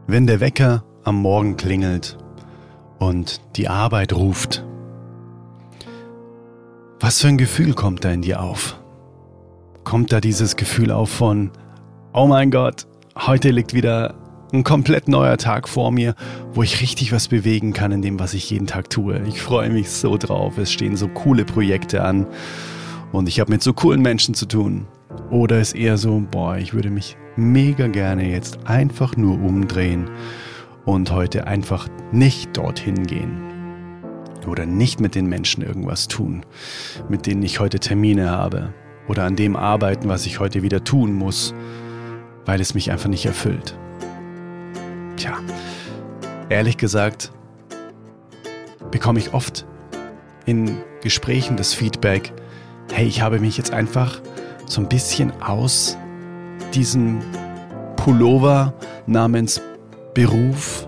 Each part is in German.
Wenn der Wecker am Morgen klingelt und die Arbeit ruft, was für ein Gefühl kommt da in dir auf? Kommt da dieses Gefühl auf von, oh mein Gott, heute liegt wieder ein komplett neuer Tag vor mir, wo ich richtig was bewegen kann in dem, was ich jeden Tag tue. Ich freue mich so drauf, es stehen so coole Projekte an und ich habe mit so coolen Menschen zu tun. Oder ist eher so, ich würde mich mega gerne jetzt einfach nur umdrehen und heute einfach nicht dorthin gehen. Oder nicht mit den Menschen irgendwas tun, mit denen ich heute Termine habe. Oder an dem arbeiten, was ich heute wieder tun muss, weil es mich einfach nicht erfüllt. Tja, ehrlich gesagt, bekomme ich oft in Gesprächen das Feedback, hey, ich habe mich jetzt einfach so ein bisschen aus diesem Pullover namens Beruf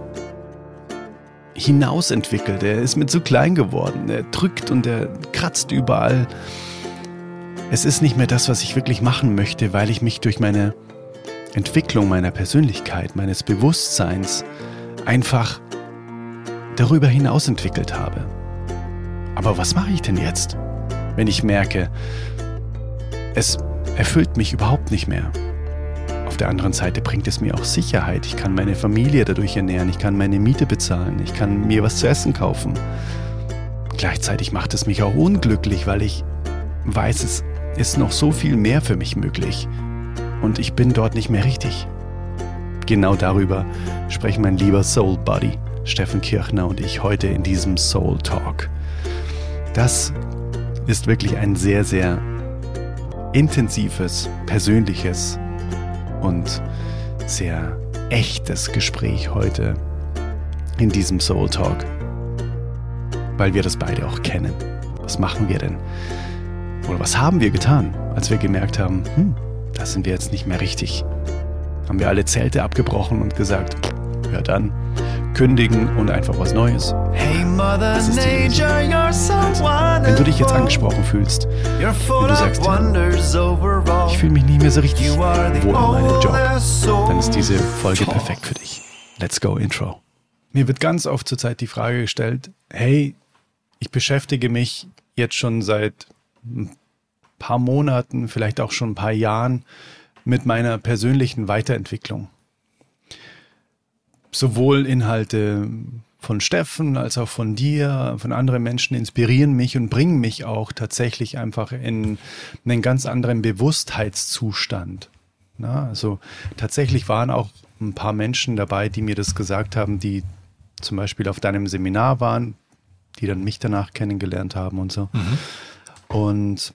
hinaus entwickelt. Er ist mir zu klein geworden. Er drückt und er kratzt überall. Es ist nicht mehr das, was ich wirklich machen möchte, weil ich mich durch meine Entwicklung meiner Persönlichkeit, meines Bewusstseins einfach darüber hinaus entwickelt habe. Aber was mache ich denn jetzt, wenn ich merke, es erfüllt mich überhaupt nicht mehr? Auf der anderen Seite bringt es mir auch Sicherheit. Ich kann meine Familie dadurch ernähren, ich kann meine Miete bezahlen, ich kann mir was zu essen kaufen. Gleichzeitig macht es mich auch unglücklich, weil ich weiß, es ist noch so viel mehr für mich möglich. Und ich bin dort nicht mehr richtig. Genau darüber sprechen mein lieber Soul Buddy Steffen Kirchner und ich heute in diesem Soul Talk. Das ist wirklich ein sehr, sehr intensives, persönliches und sehr echtes Gespräch heute in diesem Soul Talk. Weil wir das beide auch kennen. Was machen wir denn? Oder was haben wir getan, als wir gemerkt haben, da sind wir jetzt nicht mehr richtig. Haben wir alle Zelte abgebrochen und gesagt, ja dann, kündigen und einfach was Neues. Hey Mother Das ist die Nature, you're so wonderful. Wenn du dich jetzt angesprochen fühlst, You're full wenn du of sagst, wonders overall. ich fühle mich nicht mehr so richtig You wohl are the in meinem Job, oldest soul dann ist diese Folge talk. perfekt für dich. Let's go, Intro. Mir wird ganz oft zurzeit die Frage gestellt, hey, ich beschäftige mich jetzt schon seit ein paar Monaten, vielleicht auch schon ein paar Jahren mit meiner persönlichen Weiterentwicklung. Sowohl Inhalte von Steffen als auch von dir, von anderen Menschen inspirieren mich und bringen mich auch tatsächlich einfach in einen ganz anderen Bewusstheitszustand. Na, also tatsächlich waren auch ein paar Menschen dabei, die mir das gesagt haben, die zum Beispiel auf deinem Seminar waren, die dann mich danach kennengelernt haben und so. Und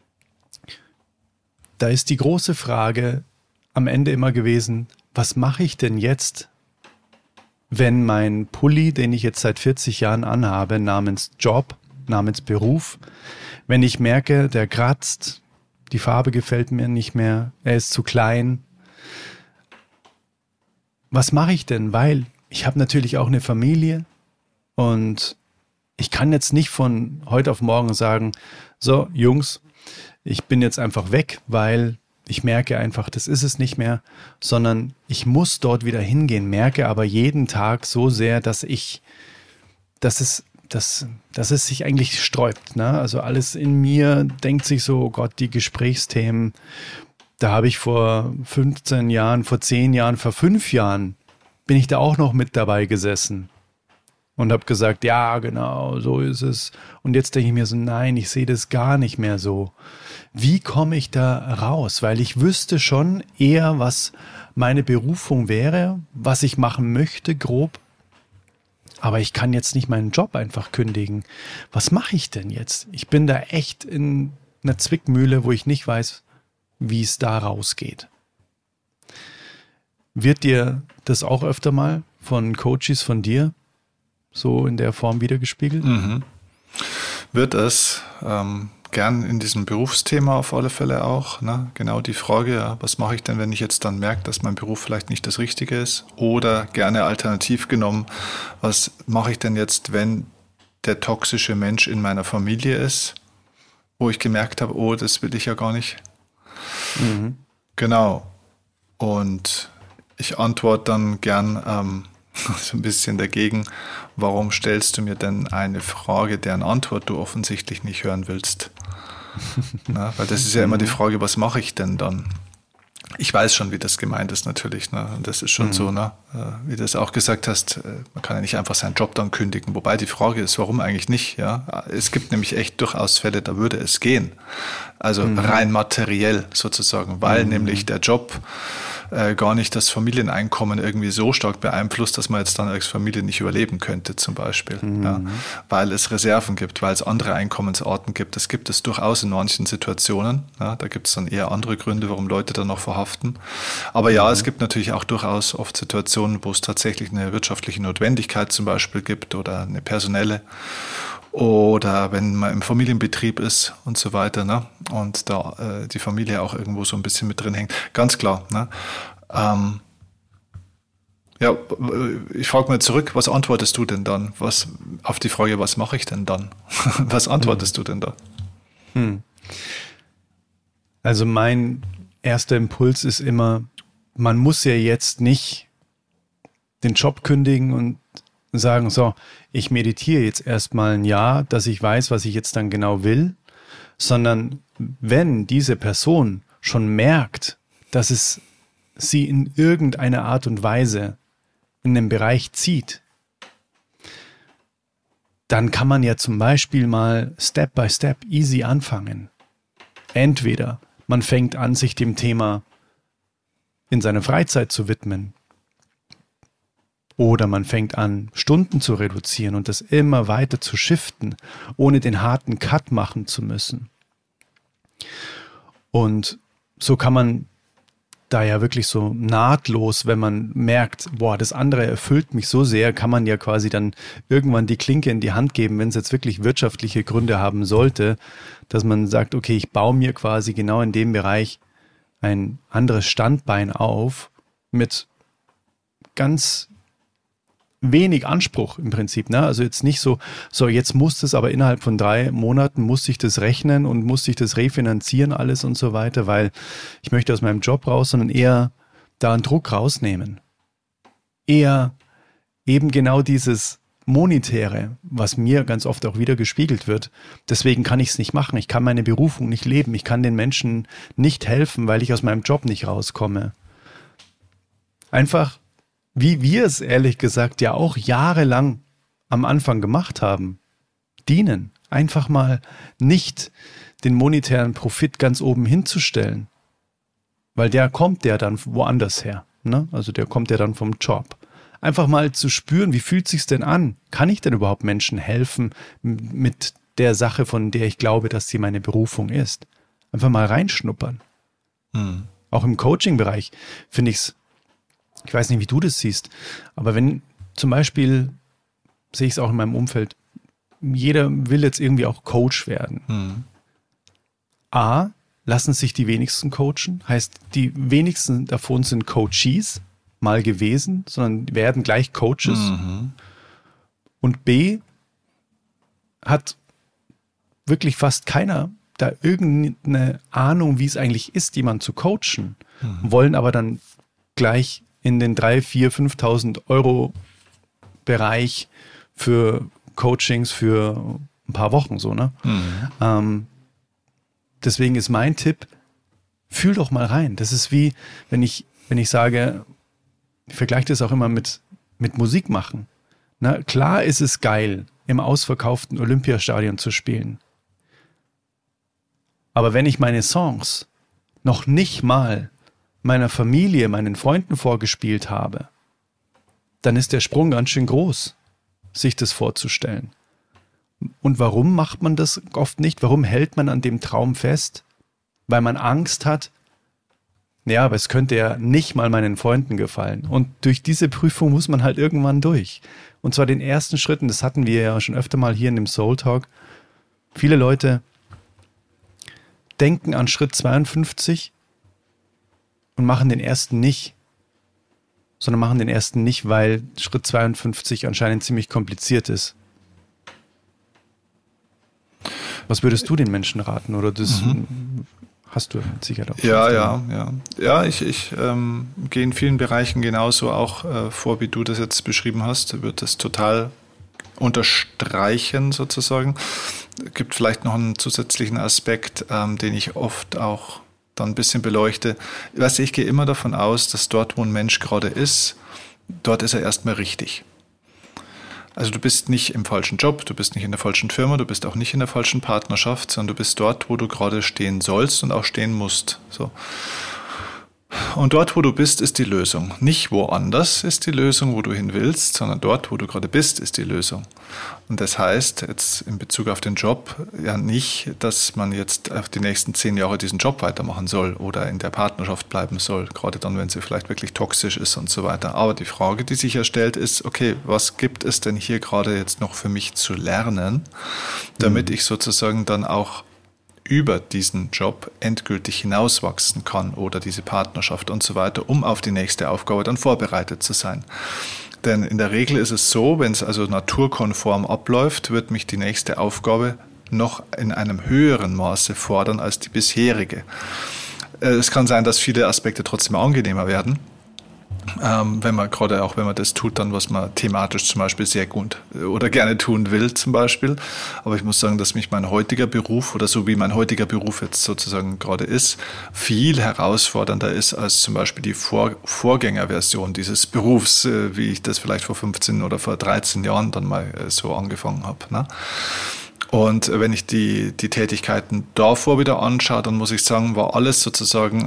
da ist die große Frage am Ende immer gewesen, was mache ich denn jetzt, wenn mein Pulli, den ich jetzt seit 40 Jahren anhabe, namens Job, namens Beruf, wenn ich merke, der kratzt, die Farbe gefällt mir nicht mehr, er ist zu klein. Was mache ich denn? Weil ich habe natürlich auch eine Familie und ich kann jetzt nicht von heute auf morgen sagen, so Jungs, ich bin jetzt einfach weg, weil ich merke einfach, das ist es nicht mehr, sondern ich muss dort wieder hingehen, merke aber jeden Tag so sehr, dass es sich eigentlich sträubt. Ne? Also alles in mir denkt sich so, oh Gott, die Gesprächsthemen, da habe ich vor 15 Jahren, vor 10 Jahren, vor 5 Jahren, bin ich da auch noch mit dabei gesessen. Und habe gesagt, ja, genau, so ist es. Und jetzt denke ich mir so, nein, ich sehe das gar nicht mehr so. Wie komme ich da raus? Weil ich wüsste schon eher, was meine Berufung wäre, was ich machen möchte, grob. Aber ich kann jetzt nicht meinen Job einfach kündigen. Was mache ich denn jetzt? Ich bin da echt in einer Zwickmühle, wo ich nicht weiß, wie es da rausgeht. Wird dir das auch öfter mal von Coaches von dir so in der Form wiedergespiegelt? Wird es gern in diesem Berufsthema auf alle Fälle auch. Ne? Genau die Frage, ja, was mache ich denn, wenn ich jetzt dann merke, dass mein Beruf vielleicht nicht das Richtige ist? Oder gerne alternativ genommen, was mache ich denn jetzt, wenn der toxische Mensch in meiner Familie ist, wo ich gemerkt habe, oh, das will ich ja gar nicht. Genau. Und Ich antworte dann gern so ein bisschen dagegen, warum stellst du mir denn eine Frage, deren Antwort du offensichtlich nicht hören willst? Na, weil das ist ja immer die Frage, was mache ich denn dann? Ich weiß schon, wie das gemeint ist natürlich. Ne? Und das ist schon so, ne? Wie du es auch gesagt hast, man kann ja nicht einfach seinen Job dann kündigen. Wobei die Frage ist, warum eigentlich nicht? Ja? Es gibt nämlich echt durchaus Fälle, da würde es gehen. Also rein materiell sozusagen, weil nämlich der Job gar nicht das Familieneinkommen irgendwie so stark beeinflusst, dass man jetzt dann als Familie nicht überleben könnte zum Beispiel. Ja? Weil es Reserven gibt, weil es andere Einkommensarten gibt. Das gibt es durchaus in manchen Situationen. Ja? Da gibt es dann eher andere Gründe, warum Leute dann noch verhaften. Aber ja, es gibt natürlich auch durchaus oft Situationen, wo es tatsächlich eine wirtschaftliche Notwendigkeit zum Beispiel gibt oder eine personelle. Oder wenn man im Familienbetrieb ist und so weiter, ne? Und da die Familie auch irgendwo so ein bisschen mit drin hängt. Ganz klar. Ne? Ja, ich frage mal zurück, was antwortest du denn dann? Auf die Frage, was mache ich denn dann? Was antwortest du denn da? Also mein erster Impuls ist immer, man muss ja jetzt nicht den Job kündigen und sagen, so, ich meditiere jetzt erstmal ein Jahr, dass ich weiß, was ich jetzt dann genau will, sondern wenn diese Person schon merkt, dass es sie in irgendeiner Art und Weise in den Bereich zieht, dann kann man ja zum Beispiel mal Step by Step easy anfangen. Entweder man fängt an, sich dem Thema in seiner Freizeit zu widmen, oder man fängt an, Stunden zu reduzieren und das immer weiter zu shiften, ohne den harten Cut machen zu müssen. Und so kann man da ja wirklich so nahtlos, wenn man merkt, boah, das andere erfüllt mich so sehr, kann man ja quasi dann irgendwann die Klinke in die Hand geben, wenn es jetzt wirklich wirtschaftliche Gründe haben sollte, dass man sagt, okay, ich baue mir quasi genau in dem Bereich ein anderes Standbein auf mit ganz wenig Anspruch im Prinzip, ne? Also jetzt nicht so, jetzt muss es aber innerhalb von 3 Monaten muss ich das rechnen und muss ich das refinanzieren alles und so weiter, weil ich möchte aus meinem Job raus, sondern eher da einen Druck rausnehmen. Eher eben genau dieses Monetäre, was mir ganz oft auch wieder gespiegelt wird. Deswegen kann ich es nicht machen. Ich kann meine Berufung nicht leben. Ich kann den Menschen nicht helfen, weil ich aus meinem Job nicht rauskomme. Einfach wie wir es ehrlich gesagt ja auch jahrelang am Anfang gemacht haben, dienen. Einfach mal nicht den monetären Profit ganz oben hinzustellen, weil der kommt ja dann woanders her. Ne? Also der kommt ja dann vom Job. Einfach mal zu spüren, wie fühlt es sich denn an? Kann ich denn überhaupt Menschen helfen mit der Sache, von der ich glaube, dass sie meine Berufung ist? Einfach mal reinschnuppern. Auch im Coaching-Bereich finde ich es, ich weiß nicht, wie du das siehst, aber wenn zum Beispiel, sehe ich es auch in meinem Umfeld, jeder will jetzt irgendwie auch Coach werden. Lassen sich die wenigsten coachen, heißt, die wenigsten davon sind Coachees, mal gewesen, sondern werden gleich Coaches. Und B, hat wirklich fast keiner da irgendeine Ahnung, wie es eigentlich ist, jemanden zu coachen, wollen aber dann gleich in den 3.000, 4.000, 5.000 Euro Bereich für Coachings für ein paar Wochen so, ne? Deswegen ist mein Tipp, fühl doch mal rein. Das ist wie, wenn ich sage, ich vergleiche das auch immer mit Musik machen. Na, klar ist es geil, im ausverkauften Olympiastadion zu spielen. Aber wenn ich meine Songs noch nicht mal meiner Familie, meinen Freunden vorgespielt habe, dann ist der Sprung ganz schön groß, sich das vorzustellen. Und warum macht man das oft nicht? Warum hält man an dem Traum fest? Weil man Angst hat, ja, aber es könnte ja nicht mal meinen Freunden gefallen. Und durch diese Prüfung muss man halt irgendwann durch. Und zwar den ersten Schritten, das hatten wir ja schon öfter mal hier in dem Soul Talk. Viele Leute denken an Schritt 52 und machen den ersten nicht, sondern machen den ersten nicht, weil Schritt 52 anscheinend ziemlich kompliziert ist. Was würdest du den Menschen raten? Oder hast du sicher auch. Ja. Ja, ich gehe in vielen Bereichen genauso auch vor, wie du das jetzt beschrieben hast. Ich würde das total unterstreichen sozusagen. Es gibt vielleicht noch einen zusätzlichen Aspekt, den ich oft auch dann ein bisschen beleuchte. Ich gehe immer davon aus, dass dort, wo ein Mensch gerade ist, dort ist er erstmal richtig. Also du bist nicht im falschen Job, du bist nicht in der falschen Firma, du bist auch nicht in der falschen Partnerschaft, sondern du bist dort, wo du gerade stehen sollst und auch stehen musst. So. Und dort, wo du bist, ist die Lösung. Nicht woanders ist die Lösung, wo du hin willst, sondern dort, wo du gerade bist, ist die Lösung. Und das heißt jetzt in Bezug auf den Job ja nicht, dass man jetzt auf die nächsten 10 Jahre diesen Job weitermachen soll oder in der Partnerschaft bleiben soll, gerade dann, wenn sie vielleicht wirklich toxisch ist und so weiter. Aber die Frage, die sich ja stellt, ist, okay, was gibt es denn hier gerade jetzt noch für mich zu lernen, damit ich sozusagen dann auch über diesen Job endgültig hinauswachsen kann oder diese Partnerschaft und so weiter, um auf die nächste Aufgabe dann vorbereitet zu sein. Denn in der Regel ist es so, wenn es also naturkonform abläuft, wird mich die nächste Aufgabe noch in einem höheren Maße fordern als die bisherige. Es kann sein, dass viele Aspekte trotzdem angenehmer werden, wenn man das tut, dann was man thematisch zum Beispiel sehr gut oder gerne tun will zum Beispiel. Aber ich muss sagen, dass mich mein heutiger Beruf oder so wie mein heutiger Beruf jetzt sozusagen gerade ist, viel herausfordernder ist als zum Beispiel die Vorgängerversion dieses Berufs, wie ich das vielleicht vor 15 oder vor 13 Jahren dann mal so angefangen habe. Ne? Und wenn ich die Tätigkeiten davor wieder anschaue, dann muss ich sagen, war alles sozusagen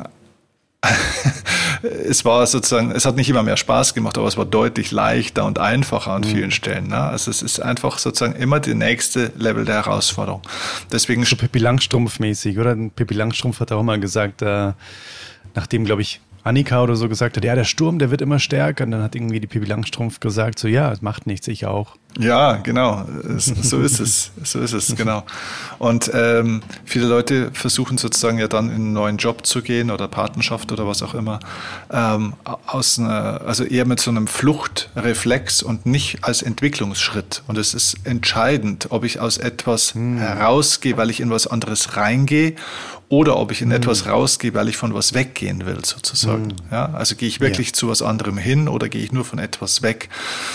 es hat nicht immer mehr Spaß gemacht, aber es war deutlich leichter und einfacher an vielen Stellen. Ne? Also es ist einfach sozusagen immer die nächste Level der Herausforderung. Deswegen so Pippi Langstrumpf mäßig, oder? Pippi Langstrumpf hat auch mal gesagt, nachdem, glaube ich, Annika oder so gesagt hat, ja, der Sturm, der wird immer stärker. Und dann hat irgendwie die Pippi Langstrumpf gesagt, so ja, es macht nichts, ich auch. Ja, genau, so ist es, genau. Und viele Leute versuchen sozusagen ja dann in einen neuen Job zu gehen oder Partnerschaft oder was auch immer, also eher mit so einem Fluchtreflex und nicht als Entwicklungsschritt. Und es ist entscheidend, ob ich aus etwas herausgehe, weil ich in was anderes reingehe, oder ob ich in etwas rausgehe, weil ich von was weggehen will, sozusagen. Ja, also gehe ich wirklich zu was anderem hin oder gehe ich nur von etwas weg?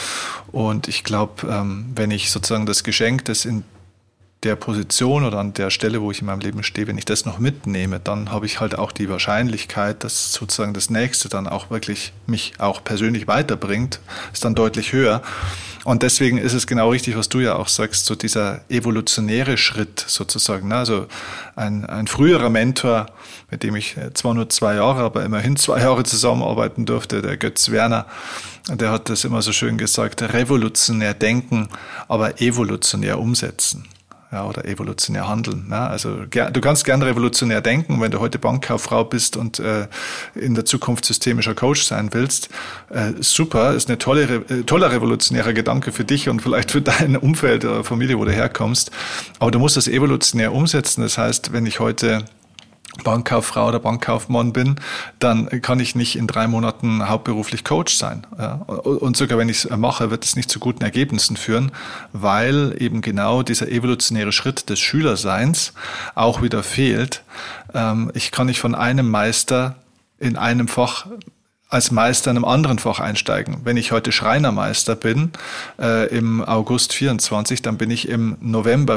Und ich glaube, wenn ich sozusagen das Geschenk, das in der Position oder an der Stelle, wo ich in meinem Leben stehe, wenn ich das noch mitnehme, dann habe ich halt auch die Wahrscheinlichkeit, dass sozusagen das Nächste dann auch wirklich mich auch persönlich weiterbringt, ist dann deutlich höher. Und deswegen ist es genau richtig, was du ja auch sagst, so dieser evolutionäre Schritt sozusagen. Also ein früherer Mentor, mit dem ich zwar nur 2 Jahre, aber immerhin 2 Jahre zusammenarbeiten durfte, der Götz Werner, der hat das immer so schön gesagt, revolutionär denken, aber evolutionär umsetzen. Ja, oder evolutionär handeln. Ne? Also du kannst gern revolutionär denken, wenn du heute Bankkauffrau bist und in der Zukunft systemischer Coach sein willst. Super, ist eine toller revolutionärer Gedanke für dich und vielleicht für dein Umfeld oder Familie, wo du herkommst. Aber du musst das evolutionär umsetzen. Das heißt, wenn ich heute Bankkauffrau oder Bankkaufmann bin, dann kann ich nicht in 3 Monaten hauptberuflich Coach sein. Ja. Und sogar wenn ich es mache, wird es nicht zu guten Ergebnissen führen, weil eben genau dieser evolutionäre Schritt des Schülerseins auch wieder fehlt. Ich kann nicht von einem Meister in einem Fach als Meister in einem anderen Fach einsteigen. Wenn ich heute Schreinermeister bin, im August 24, dann bin ich im November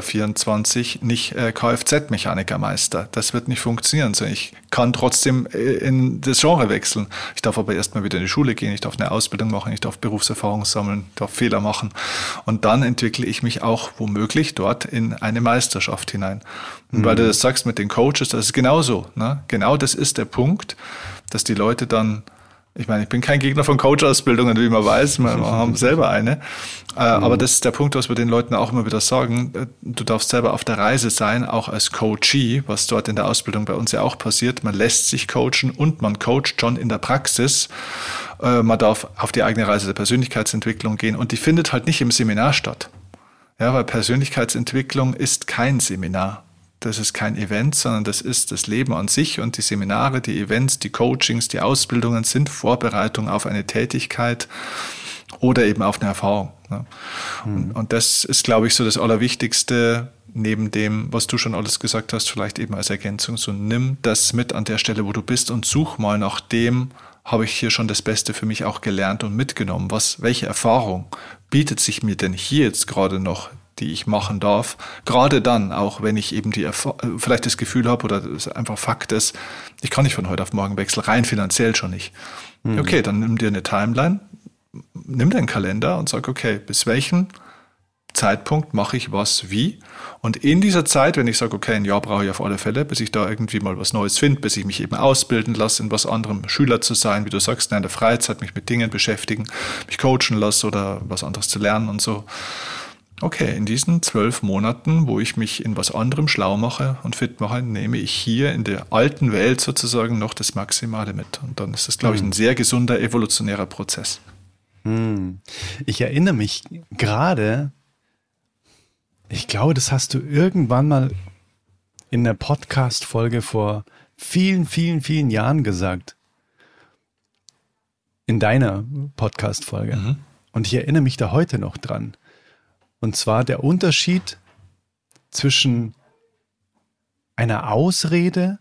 24 nicht Kfz-Mechanikermeister. Das wird nicht funktionieren. Also ich kann trotzdem in das Genre wechseln. Ich darf aber erstmal wieder in die Schule gehen, ich darf eine Ausbildung machen, ich darf Berufserfahrung sammeln, ich darf Fehler machen. Und dann entwickle ich mich auch womöglich dort in eine Meisterschaft hinein. Und weil du das sagst mit den Coaches, das ist genauso. Ne? Genau das ist der Punkt, dass die Leute dann, ich meine, ich bin kein Gegner von Coach-Ausbildungen, wie man weiß, wir haben selber eine. Aber das ist der Punkt, was wir den Leuten auch immer wieder sagen. Du darfst selber auf der Reise sein, auch als Coachee, was dort in der Ausbildung bei uns ja auch passiert. Man lässt sich coachen und man coacht schon in der Praxis. Man darf auf die eigene Reise der Persönlichkeitsentwicklung gehen und die findet halt nicht im Seminar statt. Ja, weil Persönlichkeitsentwicklung ist kein Seminar. Das ist kein Event, sondern das ist das Leben an sich und die Seminare, die Events, die Coachings, die Ausbildungen sind Vorbereitung auf eine Tätigkeit oder eben auf eine Erfahrung. Ne? Und das ist, glaube ich, so das Allerwichtigste, neben dem, was du schon alles gesagt hast, vielleicht eben als Ergänzung, so nimm das mit an der Stelle, wo du bist und such mal nach dem, habe ich hier schon das Beste für mich auch gelernt und mitgenommen. Welche Erfahrung bietet sich mir denn hier jetzt gerade noch, die ich machen darf? Gerade dann, auch wenn ich eben vielleicht das Gefühl habe oder es einfach Fakt ist, ich kann nicht von heute auf morgen wechseln, rein finanziell schon nicht. Okay, dann nimm dir eine Timeline, nimm deinen Kalender und sag, okay, bis welchem Zeitpunkt mache ich was wie? Und in dieser Zeit, wenn ich sage, okay, ein Jahr brauche ich auf alle Fälle, bis ich da irgendwie mal was Neues finde, bis ich mich eben ausbilden lasse, in was anderem Schüler zu sein, wie du sagst, in der Freizeit mich mit Dingen beschäftigen, mich coachen lasse oder was anderes zu lernen und so. Okay, in diesen 12 Monaten, wo ich mich in was anderem schlau mache und fit mache, nehme ich hier in der alten Welt sozusagen noch das Maximale mit. Und dann ist das, glaube ich, ein sehr gesunder evolutionärer Prozess. Ich erinnere mich gerade, ich glaube, das hast du irgendwann mal in einer Podcast-Folge vor vielen, vielen, vielen Jahren gesagt. In deiner Podcast-Folge. Und ich erinnere mich da heute noch dran. Und zwar der Unterschied zwischen einer Ausrede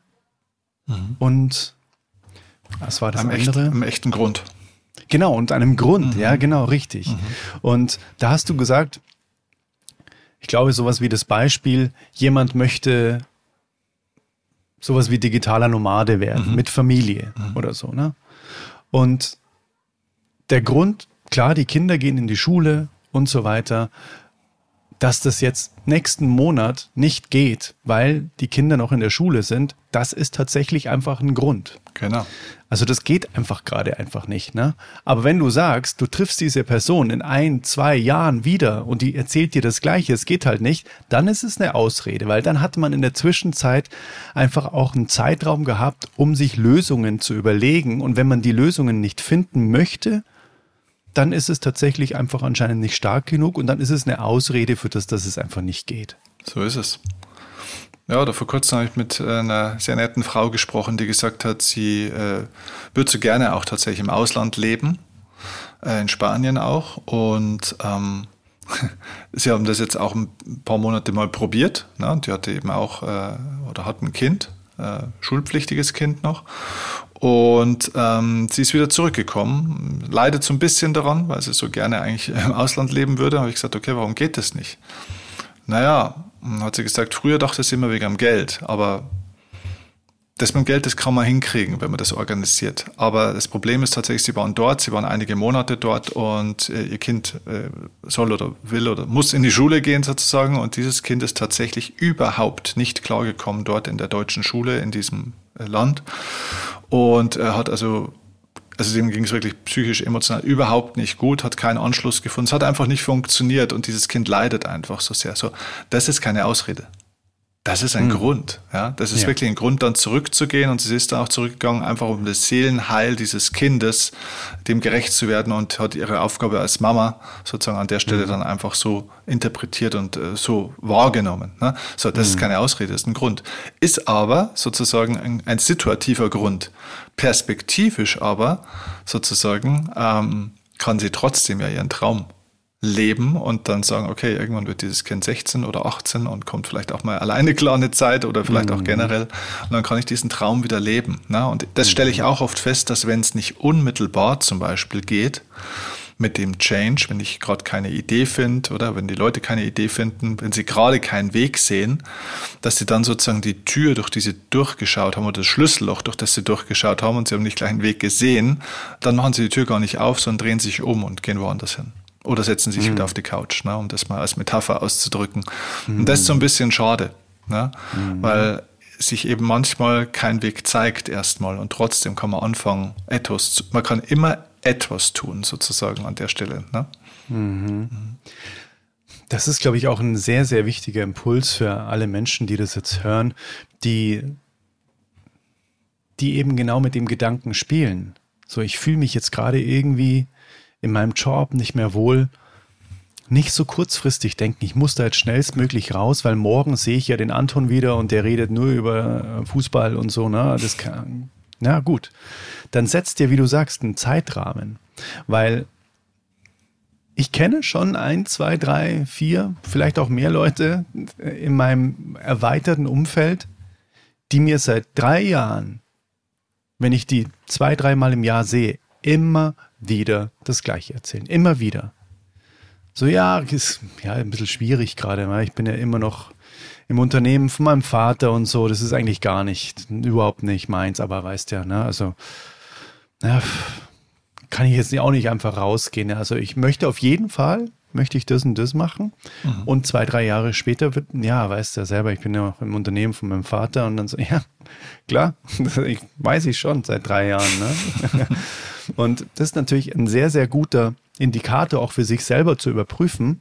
und, was war das andere? Einem echten Grund. Genau, und einem Grund, ja, genau, richtig. Und da hast du gesagt, ich glaube, sowas wie das Beispiel, jemand möchte sowas wie digitaler Nomade werden, mit Familie oder so, ne? Und der Grund, klar, die Kinder gehen in die Schule und so weiter, dass das jetzt nächsten Monat nicht geht, weil die Kinder noch in der Schule sind, das ist tatsächlich einfach ein Grund. Genau. Also das geht gerade einfach nicht, ne? Aber wenn du sagst, du triffst diese Person in 1, 2 Jahren wieder und die erzählt dir das Gleiche, es geht halt nicht, dann ist es eine Ausrede, weil dann hat man in der Zwischenzeit einfach auch einen Zeitraum gehabt, um sich Lösungen zu überlegen. Und wenn man die Lösungen nicht finden möchte, dann ist es tatsächlich einfach anscheinend nicht stark genug und dann ist es eine Ausrede für das, dass es einfach nicht geht. So ist es. Ja, oder vor kurzem habe ich mit einer sehr netten Frau gesprochen, die gesagt hat, sie würde so gerne auch tatsächlich im Ausland leben, in Spanien auch. Und sie haben das jetzt auch ein paar Monate mal probiert. Ne? Die hatte eben auch, oder hat ein Kind, schulpflichtiges Kind noch. Und sie ist wieder zurückgekommen, leidet so ein bisschen daran, weil sie so gerne eigentlich im Ausland leben würde. Da habe ich gesagt, okay, warum geht das nicht? Naja, hat sie gesagt, früher dachte sie immer wegen dem Geld, aber das mit dem Geld, das kann man hinkriegen, wenn man das organisiert. Aber das Problem ist tatsächlich, sie waren einige Monate dort und ihr Kind soll oder will oder muss in die Schule gehen sozusagen und dieses Kind ist tatsächlich überhaupt nicht klargekommen dort in der deutschen Schule in diesem Land und hat also dem ging es wirklich psychisch, emotional überhaupt nicht gut, hat keinen Anschluss gefunden, es hat einfach nicht funktioniert und dieses Kind leidet einfach so sehr. So, das ist keine Ausrede. Das ist ein Grund, ja. Das ist wirklich ein Grund, dann zurückzugehen und sie ist dann auch zurückgegangen, einfach um das Seelenheil dieses Kindes, dem gerecht zu werden und hat ihre Aufgabe als Mama sozusagen an der Stelle dann einfach so interpretiert und so wahrgenommen. Ne? So, das ist keine Ausrede, das ist ein Grund. Ist aber sozusagen ein situativer Grund. Perspektivisch aber sozusagen kann sie trotzdem ja ihren Traum leben und dann sagen, okay, irgendwann wird dieses Kind 16 oder 18 und kommt vielleicht auch mal alleine klar eine Zeit oder vielleicht auch generell und dann kann ich diesen Traum wieder leben. Ne? Und das stelle ich auch oft fest, dass wenn es nicht unmittelbar zum Beispiel geht, mit dem Change, wenn ich gerade keine Idee finde oder wenn die Leute keine Idee finden, wenn sie gerade keinen Weg sehen, dass sie dann sozusagen die Tür, durch die sie durchgeschaut haben oder das Schlüsselloch, durch das sie durchgeschaut haben und sie haben nicht gleich einen Weg gesehen, dann machen sie die Tür gar nicht auf, sondern drehen sich um und gehen woanders hin. Oder setzen sich wieder auf die Couch, ne, um das mal als Metapher auszudrücken. Und das ist so ein bisschen schade, ne, weil sich eben manchmal kein Weg zeigt erstmal und trotzdem kann man anfangen, man kann immer etwas tun sozusagen an der Stelle. Ne? Das ist, glaube ich, auch ein sehr, sehr wichtiger Impuls für alle Menschen, die das jetzt hören, die eben genau mit dem Gedanken spielen. So, ich fühle mich jetzt gerade irgendwie in meinem Job nicht mehr wohl, nicht so kurzfristig denken, ich muss da jetzt schnellstmöglich raus, weil morgen sehe ich ja den Anton wieder und der redet nur über Fußball und so, ne? Das kann, na gut. Dann setzt dir, wie du sagst, einen Zeitrahmen, weil ich kenne schon 1, 2, 3, 4, vielleicht auch mehr Leute in meinem erweiterten Umfeld, die mir seit 3 Jahren, wenn ich die 2, 3 Mal im Jahr sehe, immer wieder das Gleiche erzählen. Immer wieder. So, ja, ist ja ein bisschen schwierig gerade, weil ich bin ja immer noch im Unternehmen von meinem Vater und so. Das ist eigentlich überhaupt nicht meins, aber weißt ja, ne, also, ja, kann ich jetzt auch nicht einfach rausgehen. Also ich möchte auf jeden Fall, möchte ich das und das machen. Und 2, 3 Jahre später wird, ja, weißt du ja selber, ich bin ja auch im Unternehmen von meinem Vater und dann so, ja, klar, weiß ich schon seit 3 Jahren. Ne? Und das ist natürlich ein sehr, sehr guter Indikator, auch für sich selber zu überprüfen,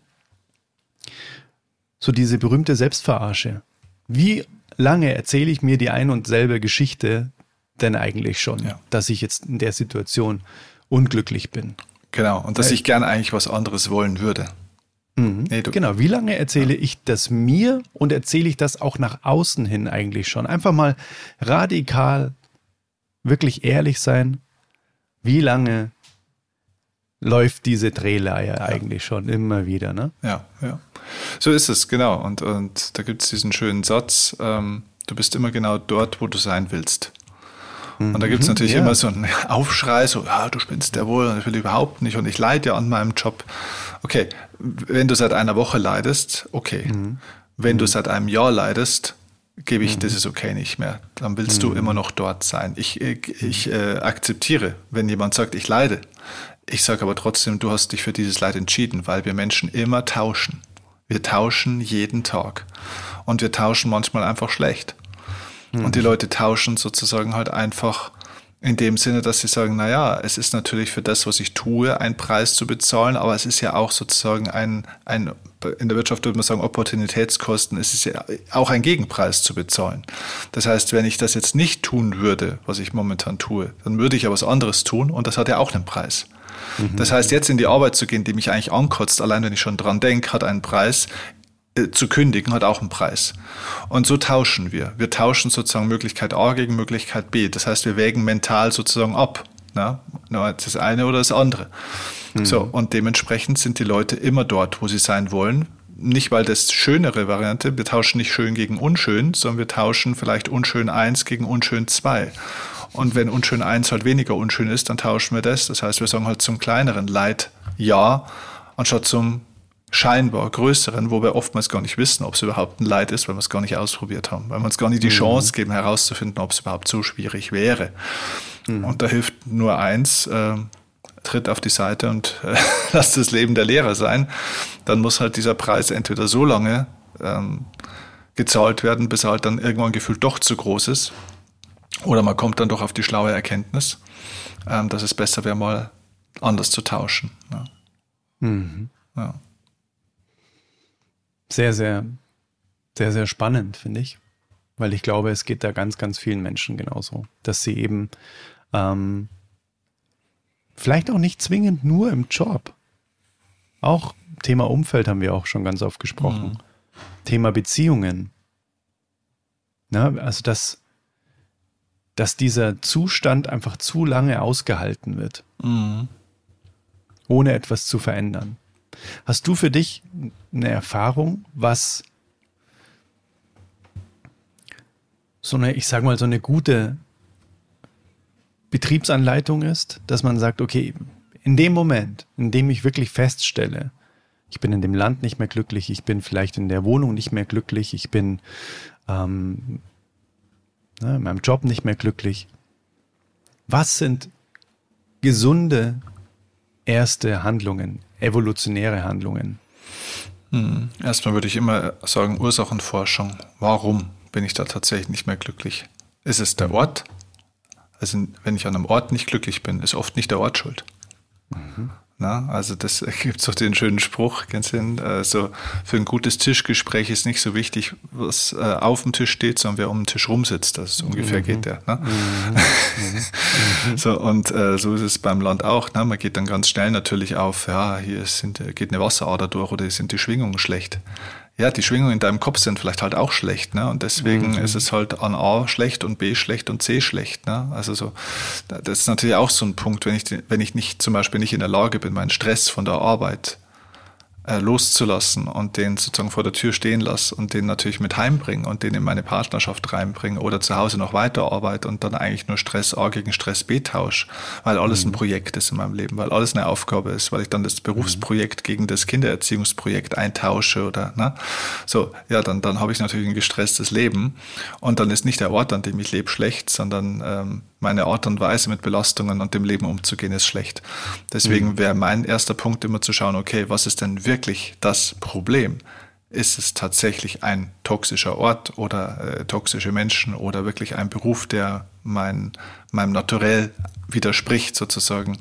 so diese berühmte Selbstverarsche. Wie lange erzähle ich mir die ein und selbe Geschichte denn eigentlich schon, dass ich jetzt in der Situation unglücklich bin? Genau, und dass ich gern eigentlich was anderes wollen würde. Genau, wie lange erzähle ich das mir und erzähle ich das auch nach außen hin eigentlich schon? Einfach mal radikal, wirklich ehrlich sein. Wie lange läuft diese Drehleier eigentlich schon immer wieder, ne? Ja. So ist es, genau. Und da gibt es diesen schönen Satz, du bist immer genau dort, wo du sein willst. Und da gibt es natürlich immer so einen Aufschrei, so, ja, du spinnst ja wohl und ich will überhaupt nicht und ich leide ja an meinem Job. Okay, wenn du seit einer Woche leidest, okay. Wenn du seit einem Jahr leidest, gebe ich dieses okay nicht mehr. Dann willst du immer noch dort sein. Ich akzeptiere, wenn jemand sagt, ich leide. Ich sage aber trotzdem, du hast dich für dieses Leid entschieden, weil wir Menschen immer tauschen. Wir tauschen jeden Tag. Und wir tauschen manchmal einfach schlecht. Und die Leute tauschen sozusagen halt einfach in dem Sinne, dass sie sagen, naja, es ist natürlich für das, was ich tue, ein Preis zu bezahlen, aber es ist ja auch sozusagen in der Wirtschaft würde man sagen, Opportunitätskosten, es ist ja auch ein Gegenpreis zu bezahlen. Das heißt, wenn ich das jetzt nicht tun würde, was ich momentan tue, dann würde ich ja was anderes tun und das hat ja auch einen Preis. Das heißt, jetzt in die Arbeit zu gehen, die mich eigentlich ankotzt, allein wenn ich schon dran denke, hat einen Preis. Zu kündigen hat auch einen Preis. Und so tauschen wir. Wir tauschen sozusagen Möglichkeit A gegen Möglichkeit B. Das heißt, wir wägen mental sozusagen ab. Ne? Das eine oder das andere. So, und dementsprechend sind die Leute immer dort, wo sie sein wollen. Nicht, weil das schönere Variante, wir tauschen nicht schön gegen unschön, sondern wir tauschen vielleicht unschön 1 gegen unschön 2. Und wenn unschön 1 halt weniger unschön ist, dann tauschen wir das. Das heißt, wir sagen halt zum kleineren Leid ja, anstatt zum scheinbar größeren, wo wir oftmals gar nicht wissen, ob es überhaupt ein Leid ist, weil wir es gar nicht ausprobiert haben, weil wir uns gar nicht die Chance geben, herauszufinden, ob es überhaupt so schwierig wäre. Und da hilft nur eins, tritt auf die Seite und lasst das Leben der Lehrer sein. Dann muss halt dieser Preis entweder so lange gezahlt werden, bis er halt dann irgendwann gefühlt doch zu groß ist, oder man kommt dann doch auf die schlaue Erkenntnis, dass es besser wäre, mal anders zu tauschen. Ja. Ja. Sehr, sehr, sehr, sehr spannend, finde ich. Weil ich glaube, es geht da ganz, ganz vielen Menschen genauso. Dass sie eben vielleicht auch nicht zwingend nur im Job. Auch Thema Umfeld haben wir auch schon ganz oft gesprochen. Thema Beziehungen. Na, also dass dieser Zustand einfach zu lange ausgehalten wird. Ohne etwas zu verändern. Hast du für dich eine Erfahrung, was so eine gute Betriebsanleitung ist, dass man sagt, okay, in dem Moment, in dem ich wirklich feststelle, ich bin in dem Land nicht mehr glücklich, ich bin vielleicht in der Wohnung nicht mehr glücklich, ich bin in meinem Job nicht mehr glücklich. Was sind gesunde erste Handlungen, evolutionäre Handlungen? Erstmal würde ich immer sagen, Ursachenforschung. Warum bin ich da tatsächlich nicht mehr glücklich? Ist es der Ort? Also wenn ich an einem Ort nicht glücklich bin, ist oft nicht der Ort schuld. Na, also das gibt doch den schönen Spruch, kennst du den? Also für ein gutes Tischgespräch ist nicht so wichtig, was auf dem Tisch steht, sondern wer um den Tisch rumsitzt. Das ist ungefähr geht der. Ne? So, und so ist es beim Land auch. Ne? Man geht dann ganz schnell natürlich auf, ja, hier geht eine Wasserader durch oder sind die Schwingungen schlecht. Ja, die Schwingungen in deinem Kopf sind vielleicht halt auch schlecht, ne? Und deswegen ist es halt an A schlecht und B schlecht und C schlecht, ne? Also so, das ist natürlich auch so ein Punkt, wenn ich nicht zum Beispiel nicht in der Lage bin, meinen Stress von der Arbeit loszulassen und den sozusagen vor der Tür stehen lasse und den natürlich mit heimbringen und den in meine Partnerschaft reinbringen oder zu Hause noch weiterarbeite und dann eigentlich nur Stress A gegen Stress B tausche, weil alles ein Projekt ist in meinem Leben, weil alles eine Aufgabe ist, weil ich dann das Berufsprojekt gegen das Kindererziehungsprojekt eintausche oder so, ja, dann habe ich natürlich ein gestresstes Leben und dann ist nicht der Ort, an dem ich lebe, schlecht, sondern meine Art und Weise mit Belastungen und dem Leben umzugehen ist schlecht. Deswegen wäre mein erster Punkt immer zu schauen, okay, was ist denn wirklich das Problem? Ist es tatsächlich ein toxischer Ort oder toxische Menschen oder wirklich ein Beruf, der meinem Naturell widerspricht sozusagen?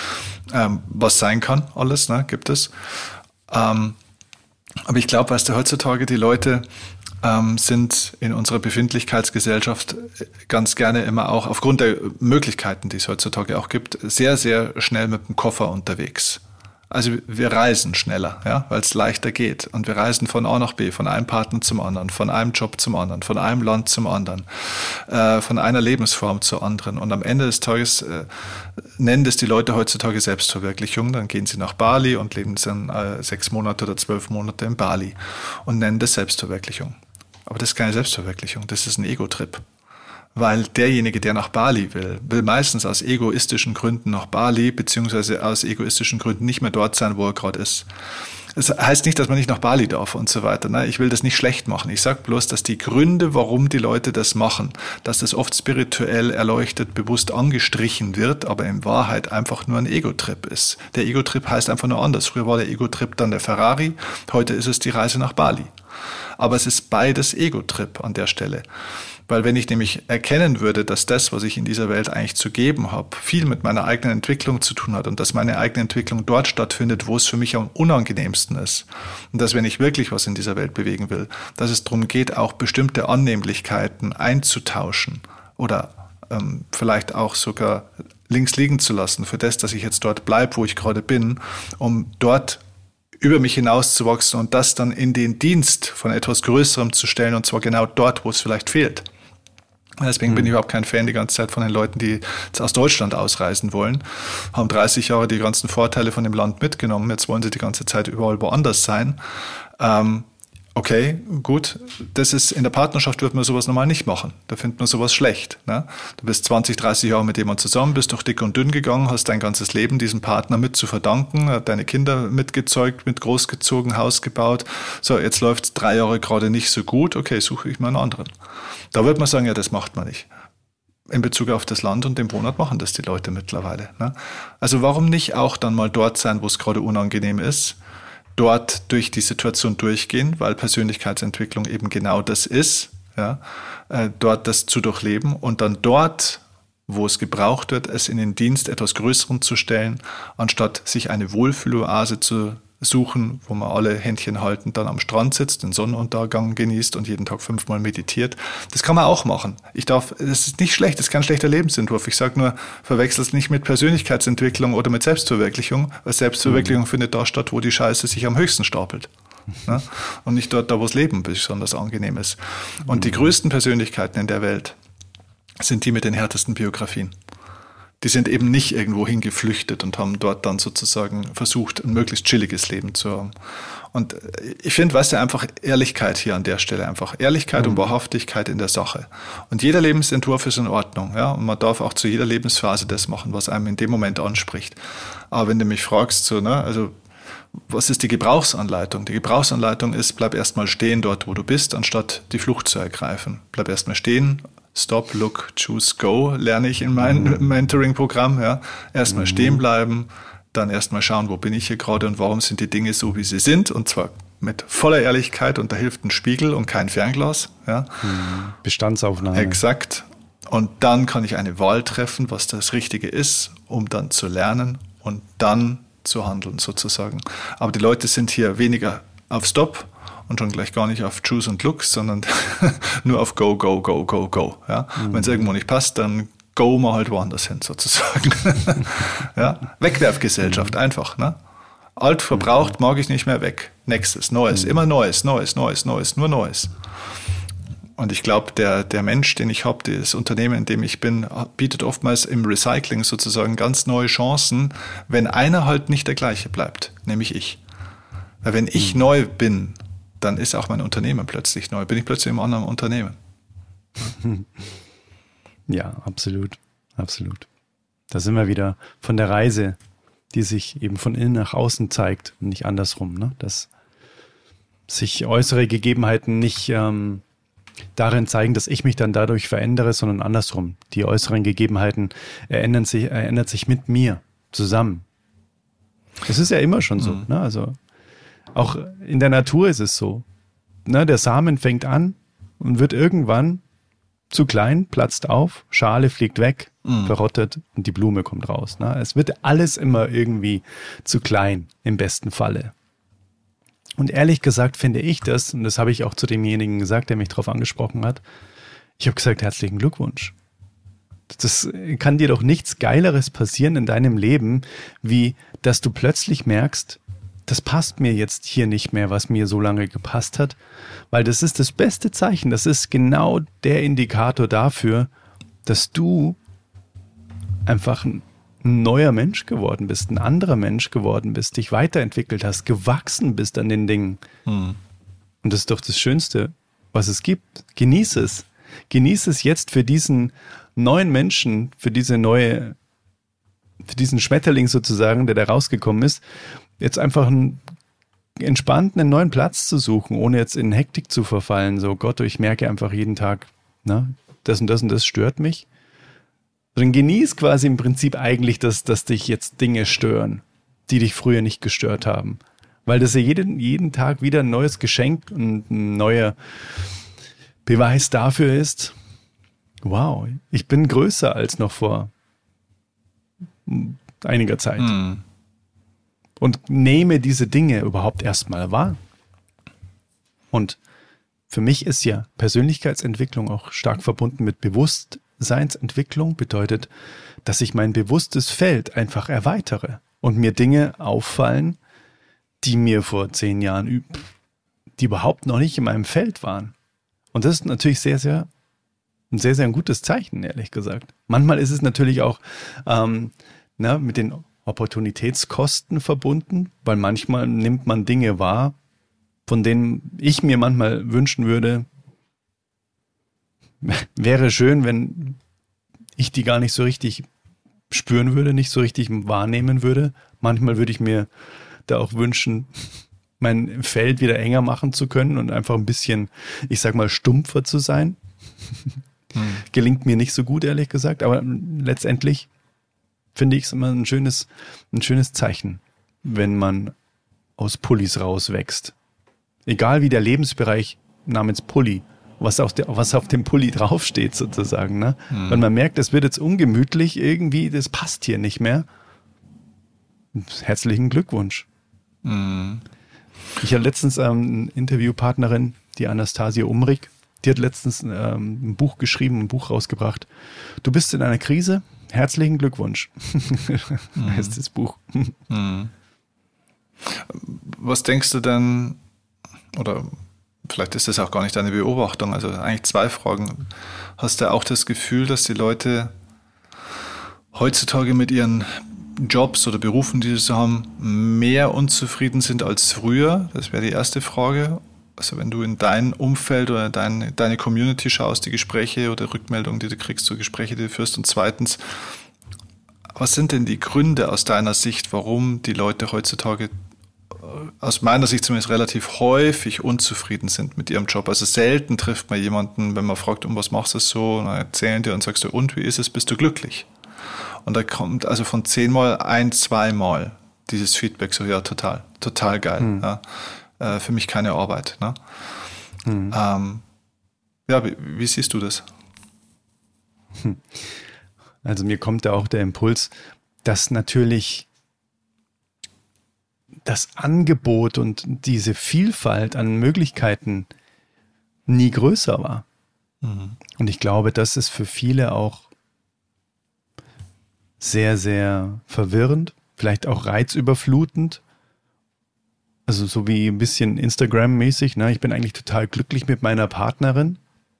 Was sein kann, alles, gibt es. Aber ich glaube, weißt du, heutzutage die Leute sind in unserer Befindlichkeitsgesellschaft ganz gerne immer auch aufgrund der Möglichkeiten, die es heutzutage auch gibt, sehr, sehr schnell mit dem Koffer unterwegs. Also wir reisen schneller, ja, weil es leichter geht. Und wir reisen von A nach B, von einem Partner zum anderen, von einem Job zum anderen, von einem Land zum anderen, von einer Lebensform zur anderen. Und am Ende des Tages nennen das die Leute heutzutage Selbstverwirklichung. Dann gehen sie nach Bali und leben dann 6 Monate oder 12 Monate in Bali und nennen das Selbstverwirklichung. Aber das ist keine Selbstverwirklichung, das ist ein Ego-Trip. Weil derjenige, der nach Bali will meistens aus egoistischen Gründen nach Bali, beziehungsweise aus egoistischen Gründen nicht mehr dort sein, wo er gerade ist. Das heißt nicht, dass man nicht nach Bali darf und so weiter. Ne? Ich will das nicht schlecht machen. Ich sage bloß, dass die Gründe, warum die Leute das machen, dass das oft spirituell erleuchtet, bewusst angestrichen wird, aber in Wahrheit einfach nur ein Ego-Trip ist. Der Ego-Trip heißt einfach nur anders. Früher war der Ego-Trip dann der Ferrari, heute ist es die Reise nach Bali. Aber es ist beides Ego-Trip an der Stelle. Weil wenn ich nämlich erkennen würde, dass das, was ich in dieser Welt eigentlich zu geben habe, viel mit meiner eigenen Entwicklung zu tun hat und dass meine eigene Entwicklung dort stattfindet, wo es für mich am unangenehmsten ist. Und dass, wenn ich wirklich was in dieser Welt bewegen will, dass es darum geht, auch bestimmte Annehmlichkeiten einzutauschen oder vielleicht auch sogar links liegen zu lassen für das, dass ich jetzt dort bleibe, wo ich gerade bin, um dort über mich hinauszuwachsen und das dann in den Dienst von etwas Größerem zu stellen, und zwar genau dort, wo es vielleicht fehlt. Deswegen bin ich überhaupt kein Fan die ganze Zeit von den Leuten, die jetzt aus Deutschland ausreisen wollen, haben 30 Jahre die ganzen Vorteile von dem Land mitgenommen, jetzt wollen sie die ganze Zeit überall woanders sein. Okay, gut, das ist, in der Partnerschaft wird man sowas normal nicht machen. Da findet man sowas schlecht. Ne? Du bist 20, 30 Jahre mit jemandem zusammen, bist durch dick und dünn gegangen, hast dein ganzes Leben diesem Partner mit zu verdanken, hat deine Kinder mitgezeugt, mit großgezogen, Haus gebaut. So, jetzt läuft es 3 Jahre gerade nicht so gut, okay, suche ich mal einen anderen. Da wird man sagen, ja, das macht man nicht. In Bezug auf das Land und den Wohnort machen das die Leute mittlerweile. Ne? Also warum nicht auch dann mal dort sein, wo es gerade unangenehm ist, dort durch die Situation durchgehen, weil Persönlichkeitsentwicklung eben genau das ist, ja, dort das zu durchleben und dann dort, wo es gebraucht wird, es in den Dienst etwas Größeren zu stellen, anstatt sich eine Wohlfühloase zu suchen, wo man alle Händchen haltend dann am Strand sitzt, den Sonnenuntergang genießt und jeden Tag 5-mal meditiert. Das kann man auch machen. Das ist nicht schlecht, das ist kein schlechter Lebensentwurf. Ich sage nur, verwechsel es nicht mit Persönlichkeitsentwicklung oder mit Selbstverwirklichung, weil Selbstverwirklichung findet da statt, wo die Scheiße sich am höchsten stapelt. Ne? Und nicht dort, wo das Leben besonders angenehm ist. Und die größten Persönlichkeiten in der Welt sind die mit den härtesten Biografien. Die sind eben nicht irgendwo hingeflüchtet und haben dort dann sozusagen versucht, ein möglichst chilliges Leben zu haben. Und ich finde, weißt du, einfach Ehrlichkeit hier an der Stelle, einfach Ehrlichkeit und Wahrhaftigkeit in der Sache. Und jeder Lebensentwurf ist in Ordnung, ja, und man darf auch zu jeder Lebensphase das machen, was einem in dem Moment anspricht. Aber wenn du mich fragst, so, ne, also, was ist die Gebrauchsanleitung? Die Gebrauchsanleitung ist, bleib erstmal stehen dort, wo du bist, anstatt die Flucht zu ergreifen. Bleib erstmal stehen. Stop, Look, Choose, Go lerne ich in meinem Mentoring-Programm. Ja. Erstmal stehen bleiben, dann erstmal schauen, wo bin ich hier gerade und warum sind die Dinge so, wie sie sind. Und zwar mit voller Ehrlichkeit, und da hilft ein Spiegel und kein Fernglas. Ja. Bestandsaufnahme. Exakt. Und dann kann ich eine Wahl treffen, was das Richtige ist, um dann zu lernen und dann zu handeln sozusagen. Aber die Leute sind hier weniger auf Stop und schon gleich gar nicht auf Choose und Look, sondern nur auf Go, Go, Go, Go, Go. Ja? Wenn es irgendwo nicht passt, dann go mal halt woanders hin, sozusagen. Ja? Wegwerfgesellschaft, einfach. Ne? Alt verbraucht, mag ich nicht mehr, weg. Nächstes, Neues, immer Neues, Neues, Neues, Neues, nur Neues. Und ich glaube, der Mensch, den ich habe, das Unternehmen, in dem ich bin, bietet oftmals im Recycling sozusagen ganz neue Chancen, wenn einer halt nicht der gleiche bleibt, nämlich ich. Weil wenn ich neu bin, dann ist auch mein Unternehmen plötzlich neu. Bin ich plötzlich im anderen Unternehmen. Ja, absolut. Absolut. Da sind wir wieder von der Reise, die sich eben von innen nach außen zeigt und nicht andersrum. Ne? Dass sich äußere Gegebenheiten nicht darin zeigen, dass ich mich dann dadurch verändere, sondern andersrum. Die äußeren Gegebenheiten ändern sich mit mir zusammen. Das ist ja immer schon so. Ne? Also auch in der Natur ist es so. Ne? Der Samen fängt an und wird irgendwann zu klein, platzt auf, Schale fliegt weg, verrottet und die Blume kommt raus. Ne? Es wird alles immer irgendwie zu klein, im besten Falle. Und ehrlich gesagt finde ich das, und das habe ich auch zu demjenigen gesagt, der mich darauf angesprochen hat, ich habe gesagt, herzlichen Glückwunsch. Das kann dir doch nichts Geileres passieren in deinem Leben, wie dass du plötzlich merkst, das passt mir jetzt hier nicht mehr, was mir so lange gepasst hat, weil das ist das beste Zeichen, das ist genau der Indikator dafür, dass du einfach ein neuer Mensch geworden bist, ein anderer Mensch geworden bist, dich weiterentwickelt hast, gewachsen bist an den Dingen. Und das ist doch das Schönste, was es gibt. Genieß es. Genieß es jetzt für diesen neuen Menschen, für diesen Schmetterling sozusagen, der da rausgekommen ist, jetzt einfach einen entspannten, einen neuen Platz zu suchen, ohne jetzt in Hektik zu verfallen. So, Gott, ich merke einfach jeden Tag, na, das und das stört mich. Dann genieß quasi im Prinzip eigentlich, dass dich jetzt Dinge stören, die dich früher nicht gestört haben. Weil das ja jeden Tag wieder ein neues Geschenk und ein neuer Beweis dafür ist, wow, ich bin größer als noch vor einiger Zeit. Und nehme diese Dinge überhaupt erstmal wahr. Und für mich ist ja Persönlichkeitsentwicklung auch stark verbunden mit Bewusstseinsentwicklung, bedeutet, dass ich mein bewusstes Feld einfach erweitere und mir Dinge auffallen, die mir vor 10 Jahren, die überhaupt noch nicht in meinem Feld waren. Und das ist natürlich ein sehr gutes Zeichen, ehrlich gesagt. Manchmal ist es natürlich auch mit den Opportunitätskosten verbunden, weil manchmal nimmt man Dinge wahr, von denen ich mir manchmal wünschen würde, wäre schön, wenn ich die gar nicht so richtig spüren würde, nicht so richtig wahrnehmen würde. Manchmal würde ich mir da auch wünschen, mein Feld wieder enger machen zu können und einfach ein bisschen, ich sag mal, stumpfer zu sein. Gelingt mir nicht so gut, ehrlich gesagt, aber letztendlich finde ich es immer ein schönes Zeichen, wenn man aus Pullis rauswächst. Egal wie der Lebensbereich namens Pulli, was auf dem Pulli draufsteht sozusagen. Ne? Wenn man merkt, es wird jetzt ungemütlich, irgendwie, das passt hier nicht mehr. Herzlichen Glückwunsch. Ich hatte letztens eine Interviewpartnerin, die Anastasia Umrig, die hat letztens ein Buch geschrieben, ein Buch rausgebracht. Du bist in einer Krise, herzlichen Glückwunsch. Heißt das Buch. Was denkst du denn, oder vielleicht ist das auch gar nicht deine Beobachtung, also eigentlich 2 Fragen. Hast du auch das Gefühl, dass die Leute heutzutage mit ihren Jobs oder Berufen, die sie so haben, mehr unzufrieden sind als früher? Das wäre die erste Frage. Also wenn du in dein Umfeld oder deine Community schaust, die Gespräche oder Rückmeldungen, die du kriegst, so Gespräche, die du führst. Und zweitens, was sind denn die Gründe aus deiner Sicht, warum die Leute heutzutage aus meiner Sicht zumindest relativ häufig unzufrieden sind mit ihrem Job? Also selten trifft man jemanden, wenn man fragt, was machst du so? Und dann erzählen die und sagst du, und wie ist es, bist du glücklich? Und da kommt also von 10 Mal 1-2 Mal dieses Feedback so, ja, total geil. Ja. Für mich keine Arbeit. Ne? Wie siehst du das? Also mir kommt da auch der Impuls, dass natürlich das Angebot und diese Vielfalt an Möglichkeiten nie größer war. Und ich glaube, das ist für viele auch sehr, sehr verwirrend, vielleicht auch reizüberflutend. Also so wie ein bisschen Instagram-mäßig. Ne? Ich bin eigentlich total glücklich mit meiner Partnerin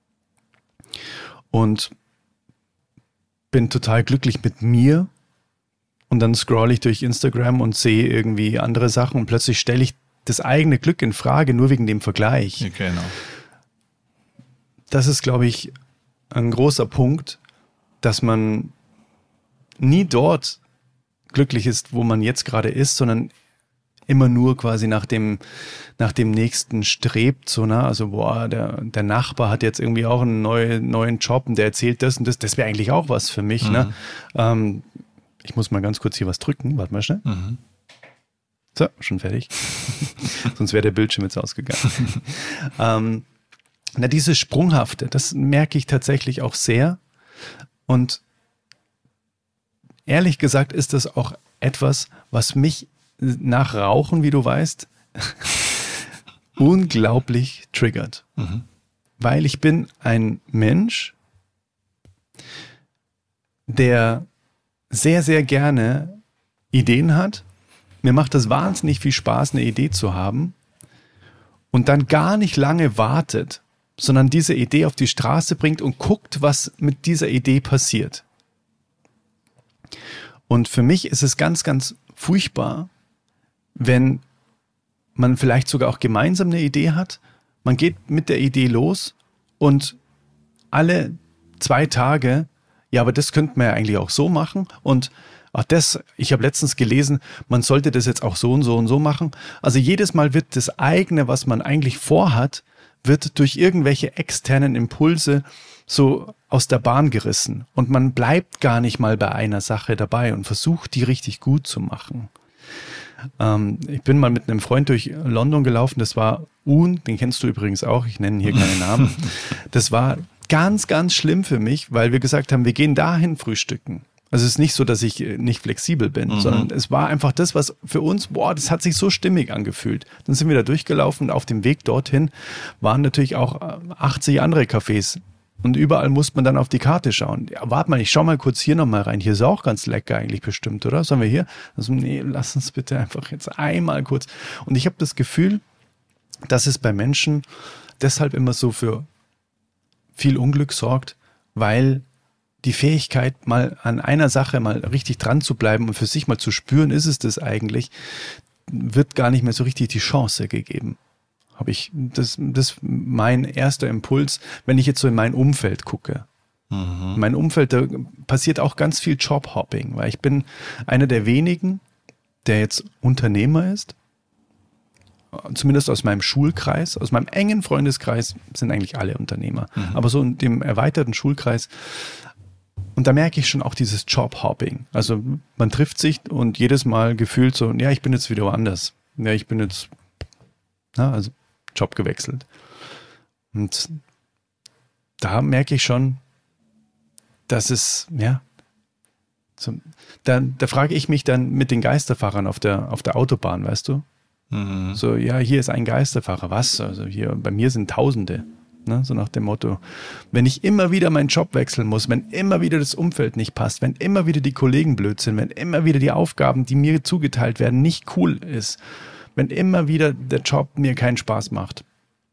und bin total glücklich mit mir. Und dann scrolle ich durch Instagram und sehe irgendwie andere Sachen und plötzlich stelle ich das eigene Glück in Frage, nur wegen dem Vergleich. Ja, genau. Das ist, glaube ich, ein großer Punkt, dass man nie dort glücklich ist, wo man jetzt gerade ist, sondern immer nur quasi nach dem nächsten strebt, so, ne? Also, boah, der Nachbar hat jetzt irgendwie auch einen neuen Job und der erzählt das und das wäre eigentlich auch was für mich, ne? Ich muss mal ganz kurz hier was drücken, warte mal schnell. So, schon fertig. Sonst wäre der Bildschirm jetzt ausgegangen. Dieses Sprunghafte, das merke ich tatsächlich auch sehr. Und ehrlich gesagt ist das auch etwas, was mich nach Rauchen, wie du weißt, unglaublich triggert. Weil ich bin ein Mensch, der sehr, sehr gerne Ideen hat. Mir macht das wahnsinnig viel Spaß, eine Idee zu haben und dann gar nicht lange wartet, sondern diese Idee auf die Straße bringt und guckt, was mit dieser Idee passiert. Und für mich ist es ganz, ganz furchtbar, wenn man vielleicht sogar auch gemeinsam eine Idee hat. Man geht mit der Idee los und alle 2 Tage, ja, aber das könnte man ja eigentlich auch so machen und ich habe letztens gelesen, man sollte das jetzt auch so und so und so machen. Also jedes Mal wird das eigene, was man eigentlich vorhat, wird durch irgendwelche externen Impulse so aus der Bahn gerissen. Und man bleibt gar nicht mal bei einer Sache dabei und versucht, die richtig gut zu machen. Ich bin mal mit einem Freund durch London gelaufen, das war den kennst du übrigens auch, ich nenne hier keine Namen. Das war ganz, ganz schlimm für mich, weil wir gesagt haben, wir gehen dahin frühstücken. Also es ist nicht so, dass ich nicht flexibel bin, sondern es war einfach das, was für uns, das hat sich so stimmig angefühlt. Dann sind wir da durchgelaufen und auf dem Weg dorthin waren natürlich auch 80 andere Cafés. Und überall muss man dann auf die Karte schauen. Ja, warte mal, ich schau mal kurz hier nochmal rein. Hier ist auch ganz lecker eigentlich bestimmt, oder? Sollen wir hier? Also, nee, lass uns bitte einfach jetzt einmal kurz. Und ich habe das Gefühl, dass es bei Menschen deshalb immer so für viel Unglück sorgt, weil die Fähigkeit, mal an einer Sache mal richtig dran zu bleiben und für sich mal zu spüren, ist es das eigentlich, wird gar nicht mehr so richtig die Chance gegeben. Das ist mein erster Impuls, wenn ich jetzt so in mein Umfeld gucke. In meinem Umfeld, da passiert auch ganz viel Jobhopping, weil ich bin einer der wenigen, der jetzt Unternehmer ist. Zumindest aus meinem Schulkreis, aus meinem engen Freundeskreis sind eigentlich alle Unternehmer. Aber so in dem erweiterten Schulkreis. Und da merke ich schon auch dieses Jobhopping. Also man trifft sich und jedes Mal gefühlt so, ja, ich bin jetzt wieder woanders. Ja, ich bin jetzt, also Job gewechselt. Und da merke ich schon, dass es, ja, so, da frage ich mich dann mit den Geisterfahrern auf der Autobahn, weißt du? So, ja, hier ist ein Geisterfahrer. Was? Also hier, bei mir sind Tausende. Ne? So nach dem Motto, wenn ich immer wieder meinen Job wechseln muss, wenn immer wieder das Umfeld nicht passt, wenn immer wieder die Kollegen blöd sind, wenn immer wieder die Aufgaben, die mir zugeteilt werden, nicht cool ist, wenn immer wieder der Job mir keinen Spaß macht,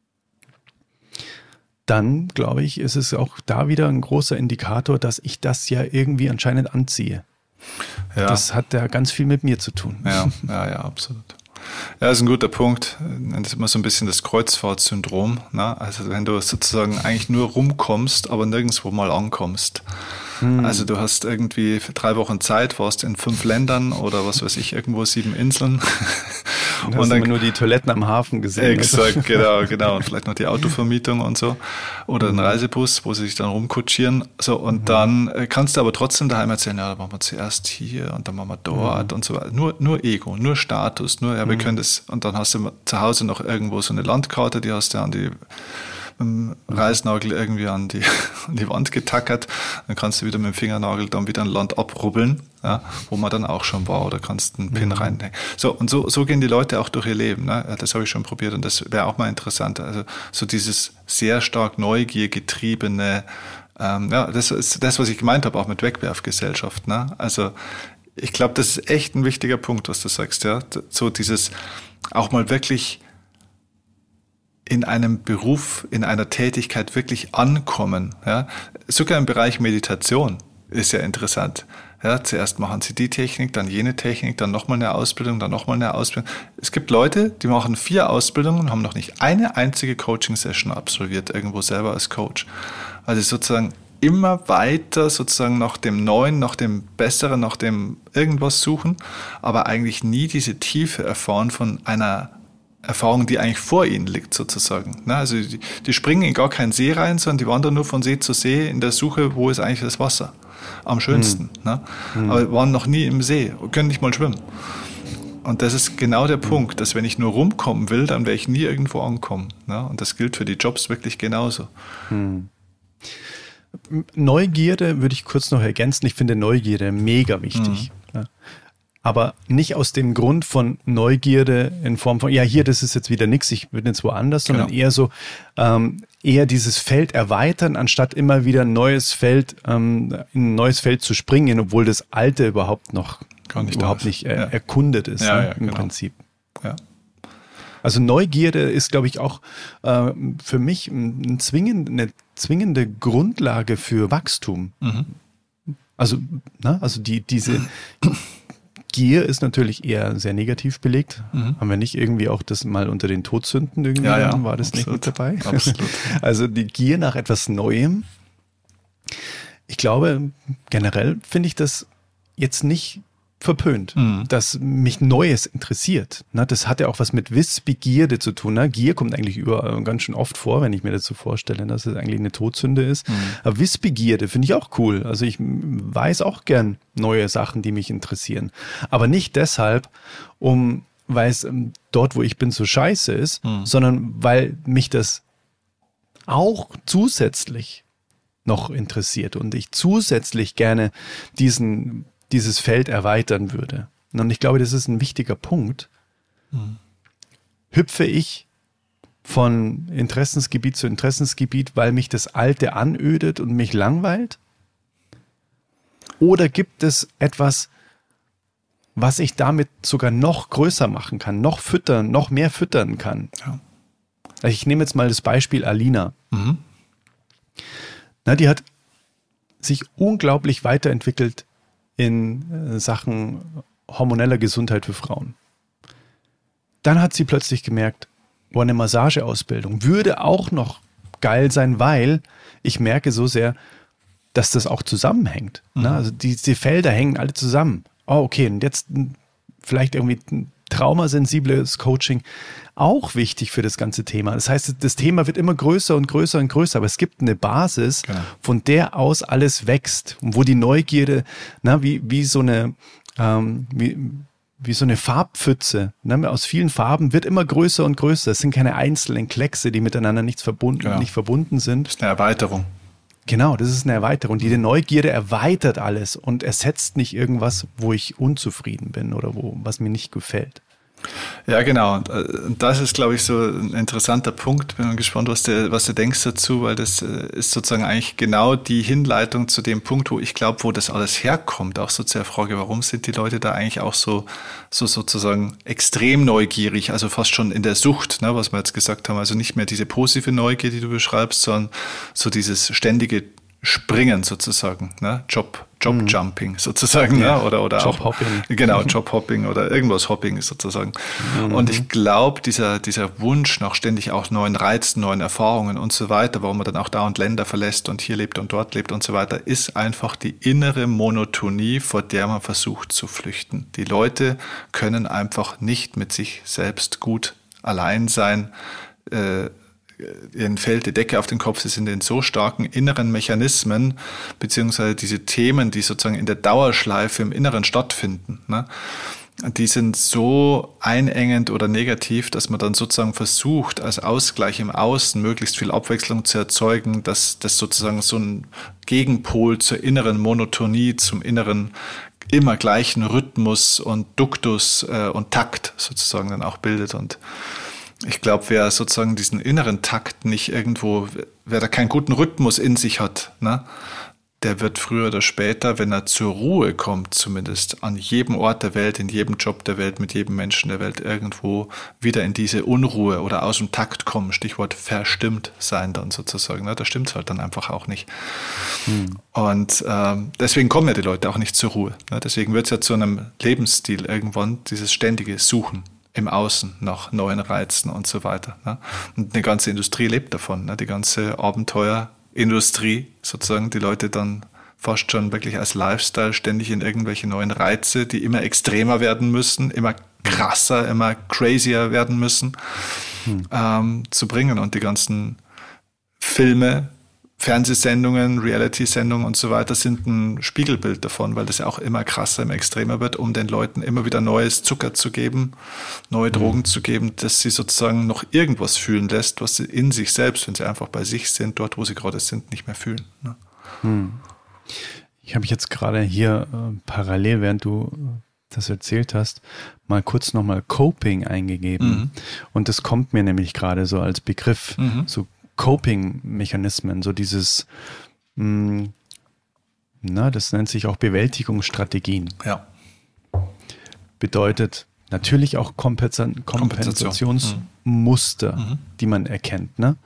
dann, glaube ich, ist es auch da wieder ein großer Indikator, dass ich das ja irgendwie anscheinend anziehe. Ja. Das hat ja ganz viel mit mir zu tun. Ja, absolut. Ja, das ist ein guter Punkt. Das ist immer so ein bisschen das Kreuzfahrtsyndrom. Ne? Also wenn du sozusagen eigentlich nur rumkommst, aber nirgendwo mal ankommst. Also du hast irgendwie 3 Wochen Zeit, warst in 5 Ländern oder was weiß ich, irgendwo 7 Inseln. Und hast dann nur die Toiletten am Hafen gesehen. Exakt, genau. Und vielleicht noch die Autovermietung und so. Oder den Reisebus, wo sie sich dann rumkutschieren. So, und dann kannst du aber trotzdem daheim erzählen, ja, dann machen wir zuerst hier und dann machen wir dort und so weiter. Nur Ego, nur Status, wir können das. Und dann hast du zu Hause noch irgendwo so eine Landkarte, die hast du an die Reißnagel irgendwie an die Wand getackert, dann kannst du wieder mit dem Fingernagel dann wieder ein Land abrubbeln, ja, wo man dann auch schon war, oder kannst einen Pin reinhängen. So, und so gehen die Leute auch durch ihr Leben. Ne? Das habe ich schon probiert und das wäre auch mal interessant. Also so dieses sehr stark neugiergetriebene, das ist das, was ich gemeint habe, auch mit Wegwerfgesellschaft. Ne? Also ich glaube, das ist echt ein wichtiger Punkt, was du sagst. Ja? So dieses auch mal wirklich in einem Beruf, in einer Tätigkeit wirklich ankommen. Ja? Sogar im Bereich Meditation ist ja interessant. Ja, zuerst machen sie die Technik, dann jene Technik, dann nochmal eine Ausbildung, dann nochmal eine Ausbildung. Es gibt Leute, die machen 4 Ausbildungen und haben noch nicht eine einzige Coaching-Session absolviert, irgendwo selber als Coach. Also sozusagen immer weiter sozusagen nach dem Neuen, nach dem Besseren, nach dem irgendwas suchen, aber eigentlich nie diese Tiefe erfahren von einer Erfahrung, die eigentlich vor ihnen liegt sozusagen. Also die springen in gar keinen See rein, sondern die wandern nur von See zu See in der Suche, wo ist eigentlich das Wasser am schönsten. Aber waren noch nie im See, können nicht mal schwimmen. Und das ist genau der Punkt, dass wenn ich nur rumkommen will, dann werde ich nie irgendwo ankommen. Und das gilt für die Jobs wirklich genauso. Neugierde würde ich kurz noch ergänzen. Ich finde Neugierde mega wichtig. Aber nicht aus dem Grund von Neugierde in Form von, ja, hier, das ist jetzt wieder nichts, ich bin jetzt woanders, sondern eher so, eher dieses Feld erweitern, anstatt immer wieder ein neues Feld, in ein neues Feld zu springen, obwohl das alte überhaupt nicht erkundet ist, im Prinzip. Ja. Also Neugierde ist, glaube ich, auch für mich eine zwingende Grundlage für Wachstum. Also diese Gier ist natürlich eher sehr negativ belegt. Haben wir nicht irgendwie auch das mal unter den Todsünden irgendwie, war das nicht mit dabei? Absolut. Also die Gier nach etwas Neuem. Ich glaube, generell finde ich das jetzt nicht verpönt, dass mich Neues interessiert. Das hat ja auch was mit Wissbegierde zu tun. Gier kommt eigentlich ganz schön oft vor, wenn ich mir das so vorstelle, dass es eigentlich eine Todsünde ist. Aber Wissbegierde finde ich auch cool. Also ich weiß auch gern neue Sachen, die mich interessieren. Aber nicht deshalb, weil es dort, wo ich bin, so scheiße ist, sondern weil mich das auch zusätzlich noch interessiert und ich zusätzlich gerne dieses Feld erweitern würde. Und ich glaube, das ist ein wichtiger Punkt. Hüpfe ich von Interessensgebiet zu Interessensgebiet, weil mich das Alte anödet und mich langweilt? Oder gibt es etwas, was ich damit sogar noch größer machen kann, noch mehr füttern kann? Ja. Also ich nehme jetzt mal das Beispiel Alina. Die hat sich unglaublich weiterentwickelt in Sachen hormoneller Gesundheit für Frauen. Dann hat sie plötzlich gemerkt, eine Massageausbildung würde auch noch geil sein, weil ich merke so sehr, dass das auch zusammenhängt. Also diese Felder hängen alle zusammen. Oh, okay, und jetzt vielleicht irgendwie ein traumasensibles Coaching, auch wichtig für das ganze Thema. Das heißt, das Thema wird immer größer und größer und größer, aber es gibt eine Basis, von der aus alles wächst und wo die Neugierde, wie so eine Farbpfütze, aus vielen Farben wird immer größer und größer. Es sind keine einzelnen Kleckse, die miteinander nicht verbunden sind. Das ist eine Erweiterung. Genau, das ist eine Erweiterung. Die Neugierde erweitert alles und ersetzt nicht irgendwas, wo ich unzufrieden bin oder was mir nicht gefällt. Ja, genau. Und das ist, glaube ich, so ein interessanter Punkt. Bin gespannt, was du denkst dazu, weil das ist sozusagen eigentlich genau die Hinleitung zu dem Punkt, wo ich glaube, wo das alles herkommt. Auch so zur Frage, warum sind die Leute da eigentlich auch so sozusagen extrem neugierig, also fast schon in der Sucht, was wir jetzt gesagt haben. Also nicht mehr diese positive Neugier, die du beschreibst, sondern so dieses ständige Springen sozusagen, Job-Jumping sozusagen, oder Job-Hopping. Genau, Job-Hopping oder irgendwas Hopping sozusagen. Und ich glaube, dieser Wunsch nach ständig auch neuen Reizen, neuen Erfahrungen und so weiter, warum man dann auch da und Länder verlässt und hier lebt und dort lebt und so weiter, ist einfach die innere Monotonie, vor der man versucht zu flüchten. Die Leute können einfach nicht mit sich selbst gut allein sein, ihnen fällt die Decke auf den Kopf, sie sind in so starken inneren Mechanismen, beziehungsweise diese Themen, die sozusagen in der Dauerschleife im Inneren stattfinden, die sind so einengend oder negativ, dass man dann sozusagen versucht, als Ausgleich im Außen möglichst viel Abwechslung zu erzeugen, dass das sozusagen so ein Gegenpol zur inneren Monotonie, zum inneren immer gleichen Rhythmus und Duktus und Takt sozusagen dann auch bildet. Und ich glaube, wer sozusagen diesen inneren Takt nicht irgendwo, wer da keinen guten Rhythmus in sich hat, der wird früher oder später, wenn er zur Ruhe kommt, zumindest an jedem Ort der Welt, in jedem Job der Welt, mit jedem Menschen der Welt irgendwo wieder in diese Unruhe oder aus dem Takt kommen. Stichwort verstimmt sein dann sozusagen. Ne? Da stimmt es halt dann einfach auch nicht. Und deswegen kommen ja die Leute auch nicht zur Ruhe. Ne? Deswegen wird es ja zu einem Lebensstil irgendwann, dieses ständige Suchen im Außen nach neuen Reizen und so weiter. Ne? Und eine ganze Industrie lebt davon. Ne? Die ganze Abenteuerindustrie sozusagen, die Leute dann fast schon wirklich als Lifestyle ständig in irgendwelche neuen Reize, die immer extremer werden müssen, immer krasser, immer crazier werden müssen, zu bringen. Und die ganzen Filme, Fernsehsendungen, Reality-Sendungen und so weiter sind ein Spiegelbild davon, weil das ja auch immer krasser, immer extremer wird, um den Leuten immer wieder neues Zucker zu geben, neue Drogen zu geben, dass sie sozusagen noch irgendwas fühlen lässt, was sie in sich selbst, wenn sie einfach bei sich sind, dort, wo sie gerade sind, nicht mehr fühlen. Ne? Ich habe jetzt gerade hier parallel, während du das erzählt hast, mal kurz nochmal Coping eingegeben. Und das kommt mir nämlich gerade so als Begriff, so Coping-Mechanismen, so dieses, das nennt sich auch Bewältigungsstrategien. Ja. Bedeutet natürlich auch Kompensationsmuster, die man erkennt. Ne?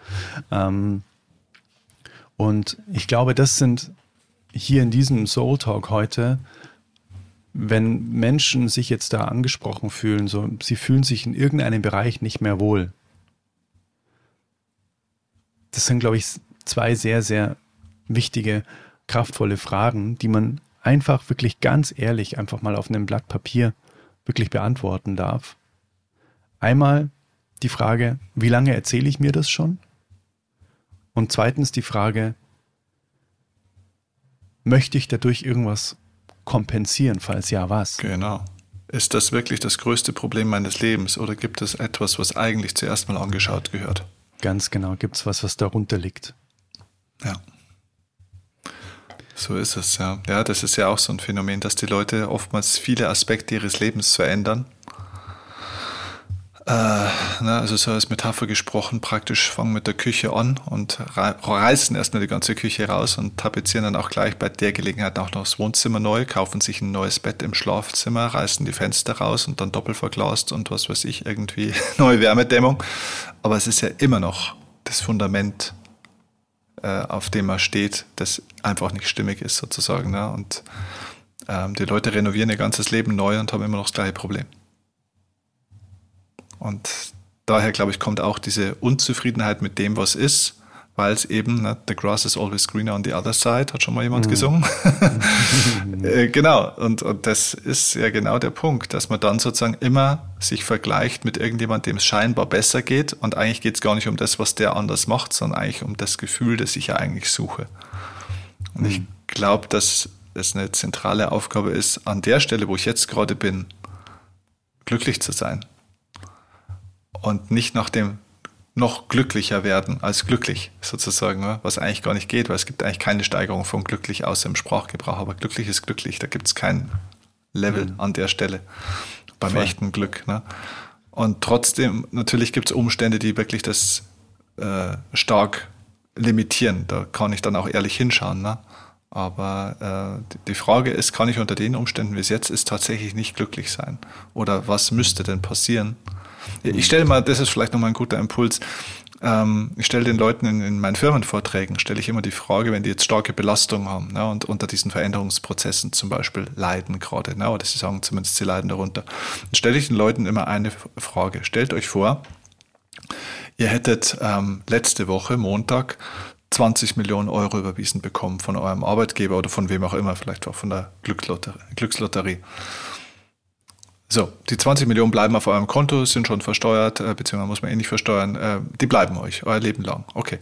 Und ich glaube, das sind hier in diesem Soul Talk heute, wenn Menschen sich jetzt da angesprochen fühlen, so sie fühlen sich in irgendeinem Bereich nicht mehr wohl. Das sind, glaube ich, zwei sehr, sehr wichtige, kraftvolle Fragen, die man einfach wirklich ganz ehrlich einfach mal auf einem Blatt Papier wirklich beantworten darf. Einmal die Frage, wie lange erzähle ich mir das schon? Und zweitens die Frage, möchte ich dadurch irgendwas kompensieren, falls ja, was? Genau. Ist das wirklich das größte Problem meines Lebens oder gibt es etwas, was eigentlich zuerst mal angeschaut gehört? Ganz genau, gibt es was darunter liegt. Ja. So ist es, ja. Ja, das ist ja auch so ein Phänomen, dass die Leute oftmals viele Aspekte ihres Lebens verändern. Also so als Metapher gesprochen, praktisch fangen mit der Küche an und reißen erstmal die ganze Küche raus und tapezieren dann auch gleich bei der Gelegenheit auch noch das Wohnzimmer neu, kaufen sich ein neues Bett im Schlafzimmer, reißen die Fenster raus und dann doppelt verglast und was weiß ich, irgendwie neue Wärmedämmung. Aber es ist ja immer noch das Fundament, auf dem man steht, das einfach nicht stimmig ist sozusagen. Ne? Und die Leute renovieren ihr ganzes Leben neu und haben immer noch das gleiche Problem. Und daher, glaube ich, kommt auch diese Unzufriedenheit mit dem, was ist, weil es eben, ne, the grass is always greener on the other side, hat schon mal jemand gesungen. Genau, und das ist ja genau der Punkt, dass man dann sozusagen immer sich vergleicht mit irgendjemandem, dem es scheinbar besser geht und eigentlich geht es gar nicht um das, was der anders macht, sondern eigentlich um das Gefühl, das ich ja eigentlich suche. Und ich glaube, dass es eine zentrale Aufgabe ist, an der Stelle, wo ich jetzt gerade bin, glücklich zu sein. Und nicht nach dem noch glücklicher werden als glücklich sozusagen, was eigentlich gar nicht geht, weil es gibt eigentlich keine Steigerung von glücklich außer im Sprachgebrauch, aber glücklich ist glücklich, da gibt es kein Level an der Stelle beim echten Glück. Ne? Und trotzdem, natürlich gibt es Umstände, die wirklich das stark limitieren, da kann ich dann auch ehrlich hinschauen, ne? Aber die Frage ist, kann ich unter den Umständen, wie es jetzt ist, tatsächlich nicht glücklich sein? Oder was müsste denn passieren? Ich stelle mal, das ist vielleicht nochmal ein guter Impuls, ich stelle den Leuten in meinen Firmenvorträgen, stelle ich immer die Frage, wenn die jetzt starke Belastung haben, ne, und unter diesen Veränderungsprozessen zum Beispiel leiden gerade, ne, oder sie sagen zumindest, sie leiden darunter, dann stelle ich den Leuten immer eine Frage. Stellt euch vor, ihr hättet letzte Woche, Montag, 20 Millionen Euro überwiesen bekommen von eurem Arbeitgeber oder von wem auch immer, vielleicht auch von der Glückslotterie. So, die 20 Millionen bleiben auf eurem Konto, sind schon versteuert, beziehungsweise muss man nicht versteuern, die bleiben euch, euer Leben lang. Okay.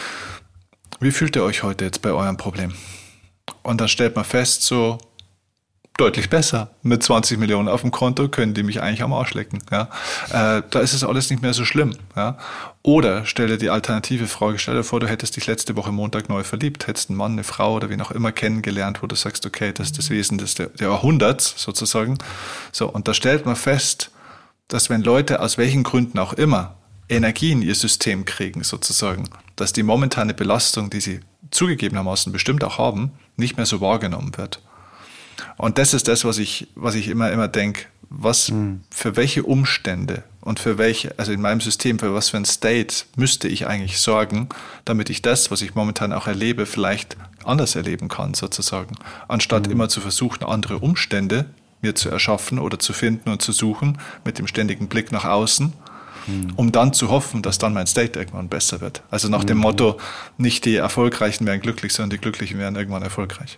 Wie fühlt ihr euch heute jetzt bei eurem Problem? Und dann stellt man fest, so deutlich besser. Mit 20 Millionen auf dem Konto können die mich eigentlich am Arsch lecken. Ja? Da ist es alles nicht mehr so schlimm. Ja? Oder stell dir die alternative Frage, stell dir vor, du hättest dich letzte Woche Montag neu verliebt, hättest einen Mann, eine Frau oder wen auch immer kennengelernt, wo du sagst, okay, das ist das Wesen der Jahrhunderts sozusagen. So, und da stellt man fest, dass wenn Leute aus welchen Gründen auch immer Energie in ihr System kriegen sozusagen, dass die momentane Belastung, die sie zugegebenermaßen bestimmt auch haben, nicht mehr so wahrgenommen wird. Und das ist das, was ich immer denke, für welche Umstände und für welche, also in meinem System, für was für ein State müsste ich eigentlich sorgen, damit ich das, was ich momentan auch erlebe, vielleicht anders erleben kann, sozusagen. Anstatt immer zu versuchen, andere Umstände mir zu erschaffen oder zu finden und zu suchen, mit dem ständigen Blick nach außen, um dann zu hoffen, dass dann mein State irgendwann besser wird. Also nach dem Motto, nicht die Erfolgreichen werden glücklich, sondern die Glücklichen werden irgendwann erfolgreich.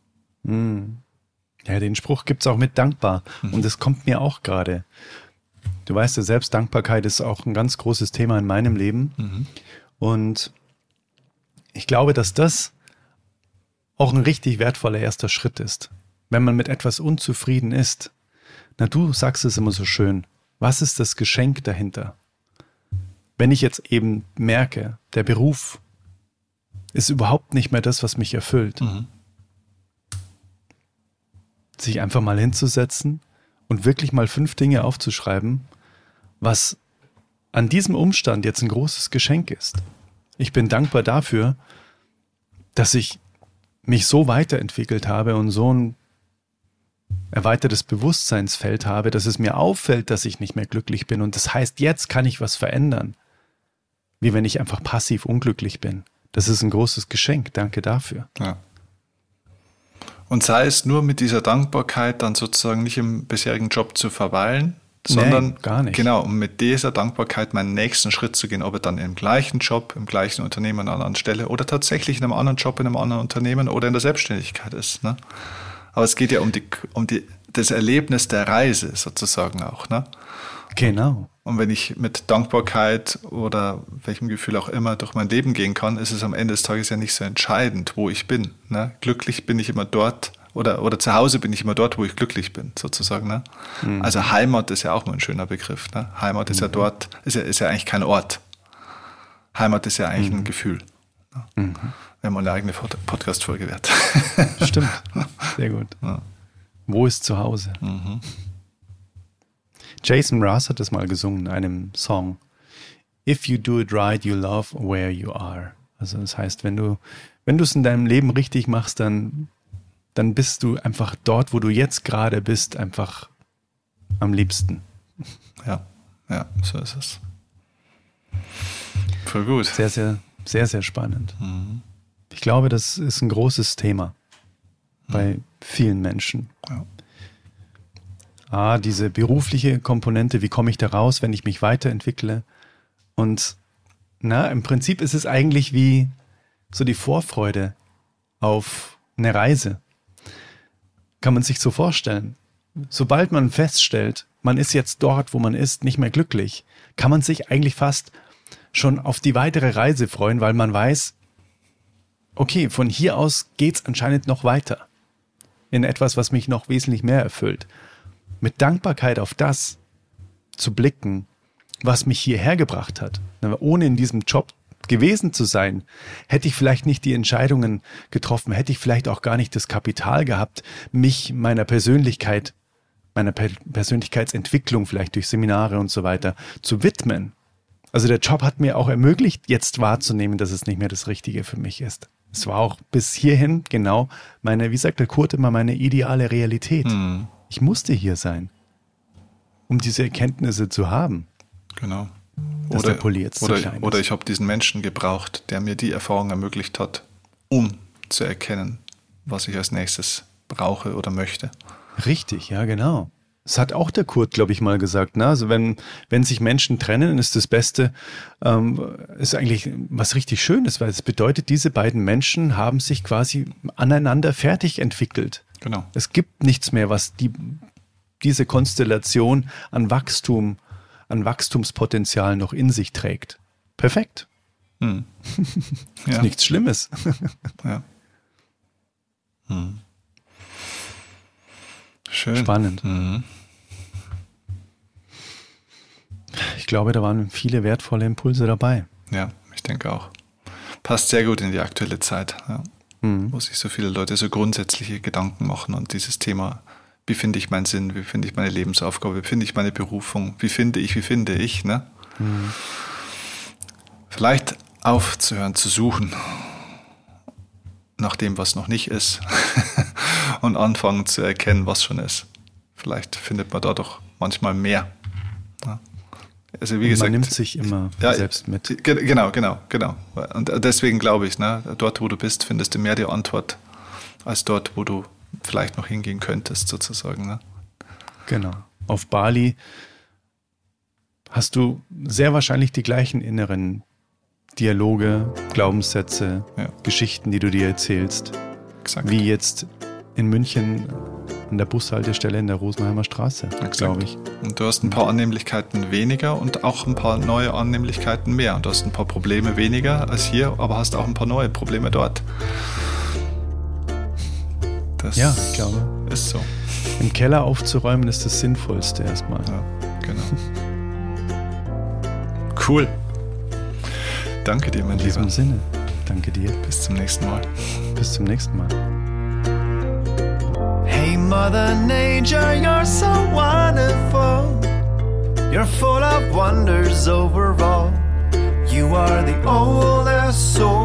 Ja, den Spruch gibt es auch mit dankbar. Und das kommt mir auch gerade. Du weißt ja selbst, Dankbarkeit ist auch ein ganz großes Thema in meinem Leben. Und ich glaube, dass das auch ein richtig wertvoller erster Schritt ist. Wenn man mit etwas unzufrieden ist. Na, du sagst es immer so schön. Was ist das Geschenk dahinter? Wenn ich jetzt eben merke, der Beruf ist überhaupt nicht mehr das, was mich erfüllt. Sich einfach mal hinzusetzen und wirklich mal 5 Dinge aufzuschreiben, was an diesem Umstand jetzt ein großes Geschenk ist. Ich bin dankbar dafür, dass ich mich so weiterentwickelt habe und so ein erweitertes Bewusstseinsfeld habe, dass es mir auffällt, dass ich nicht mehr glücklich bin. Und das heißt, jetzt kann ich was verändern. Wie wenn ich einfach passiv unglücklich bin. Das ist ein großes Geschenk. Danke dafür. Ja. Und sei es nur mit dieser Dankbarkeit dann sozusagen nicht im bisherigen Job zu verweilen, sondern gar nicht. Genau, um mit dieser Dankbarkeit meinen nächsten Schritt zu gehen, ob er dann im gleichen Job, im gleichen Unternehmen an einer anderen Stelle oder tatsächlich in einem anderen Job, in einem anderen Unternehmen oder in der Selbstständigkeit ist. Ne? Aber es geht ja um das Erlebnis der Reise sozusagen auch. Ne? Genau. Und wenn ich mit Dankbarkeit oder welchem Gefühl auch immer durch mein Leben gehen kann, ist es am Ende des Tages ja nicht so entscheidend, wo ich bin. Ne? Glücklich bin ich immer dort oder zu Hause bin ich immer dort, wo ich glücklich bin, sozusagen. Ne? Also Heimat ist ja auch mal ein schöner Begriff. Ne? Heimat ist ja dort, ist ja eigentlich kein Ort. Heimat ist ja eigentlich ein Gefühl. Ne? Wenn man eine eigene Podcast-Folge wert. Stimmt. Sehr gut. Ja. Wo ist zu Hause? Jason Mraz hat das mal gesungen in einem Song. If you do it right, you love where you are. Also das heißt, wenn du es in deinem Leben richtig machst, dann bist du einfach dort, wo du jetzt gerade bist, einfach am liebsten. Ja, so ist es. Voll gut. Sehr, sehr, sehr, sehr spannend. Ich glaube, das ist ein großes Thema bei vielen Menschen. Ja. Diese berufliche Komponente, wie komme ich da raus, wenn ich mich weiterentwickle? Und im Prinzip ist es eigentlich wie so die Vorfreude auf eine Reise. Kann man sich so vorstellen. Sobald man feststellt, man ist jetzt dort, wo man ist, nicht mehr glücklich, kann man sich eigentlich fast schon auf die weitere Reise freuen, weil man weiß, okay, von hier aus geht's anscheinend noch weiter. In etwas, was mich noch wesentlich mehr erfüllt. Mit Dankbarkeit auf das zu blicken, was mich hierher gebracht hat. Ohne in diesem Job gewesen zu sein, hätte ich vielleicht nicht die Entscheidungen getroffen, hätte ich vielleicht auch gar nicht das Kapital gehabt, mich meiner Persönlichkeitsentwicklung vielleicht durch Seminare und so weiter zu widmen. Also der Job hat mir auch ermöglicht, jetzt wahrzunehmen, dass es nicht mehr das Richtige für mich ist. Es war auch bis hierhin genau wie sagt der Kurt immer, meine ideale Realität. Ich musste hier sein, um diese Erkenntnisse zu haben. Genau. Dass der Pulli jetzt zu klein ist. Oder ich habe diesen Menschen gebraucht, der mir die Erfahrung ermöglicht hat, um zu erkennen, was ich als nächstes brauche oder möchte. Richtig, ja genau. Das hat auch der Kurt, glaube ich, mal gesagt. Ne? Also wenn sich Menschen trennen, ist das Beste, ist eigentlich was richtig Schönes, weil es bedeutet, diese beiden Menschen haben sich quasi aneinander fertig entwickelt. Genau. Es gibt nichts mehr, was diese Konstellation an Wachstumspotenzial noch in sich trägt. Perfekt. Ja. Ist nichts Schlimmes. Ja. Schön. Spannend. Ich glaube, da waren viele wertvolle Impulse dabei. Ja, ich denke auch. Passt sehr gut in die aktuelle Zeit, ja. Wo sich so viele Leute so grundsätzliche Gedanken machen und dieses Thema, wie finde ich meinen Sinn, wie finde ich meine Lebensaufgabe, wie finde ich meine Berufung, wie finde ich, ne? Vielleicht aufzuhören, zu suchen nach dem, was noch nicht ist und anfangen zu erkennen, was schon ist. Vielleicht findet man da doch manchmal mehr. Ja. Also wie gesagt, man nimmt sich immer selbst mit. Genau. Und deswegen glaube ich, ne, dort, wo du bist, findest du mehr die Antwort, als dort, wo du vielleicht noch hingehen könntest, sozusagen. Ne? Genau. Auf Bali hast du sehr wahrscheinlich die gleichen inneren Dialoge, Glaubenssätze, Geschichten, die du dir erzählst. Exakt. Wie jetzt in München an der Bushaltestelle in der Rosenheimer Straße, glaube ich. Und du hast ein paar Annehmlichkeiten weniger und auch ein paar neue Annehmlichkeiten mehr. Und du hast ein paar Probleme weniger als hier, aber hast auch ein paar neue Probleme dort. Das ich glaube. Ist so. Im Keller aufzuräumen ist das Sinnvollste erstmal. Ja, genau. Cool. Danke dir, mein Lieber. In diesem Sinne, danke dir. Bis zum nächsten Mal. Bis zum nächsten Mal. Hey, Mother Nature, you're so wonderful. You're full of wonders overall. You are the oldest soul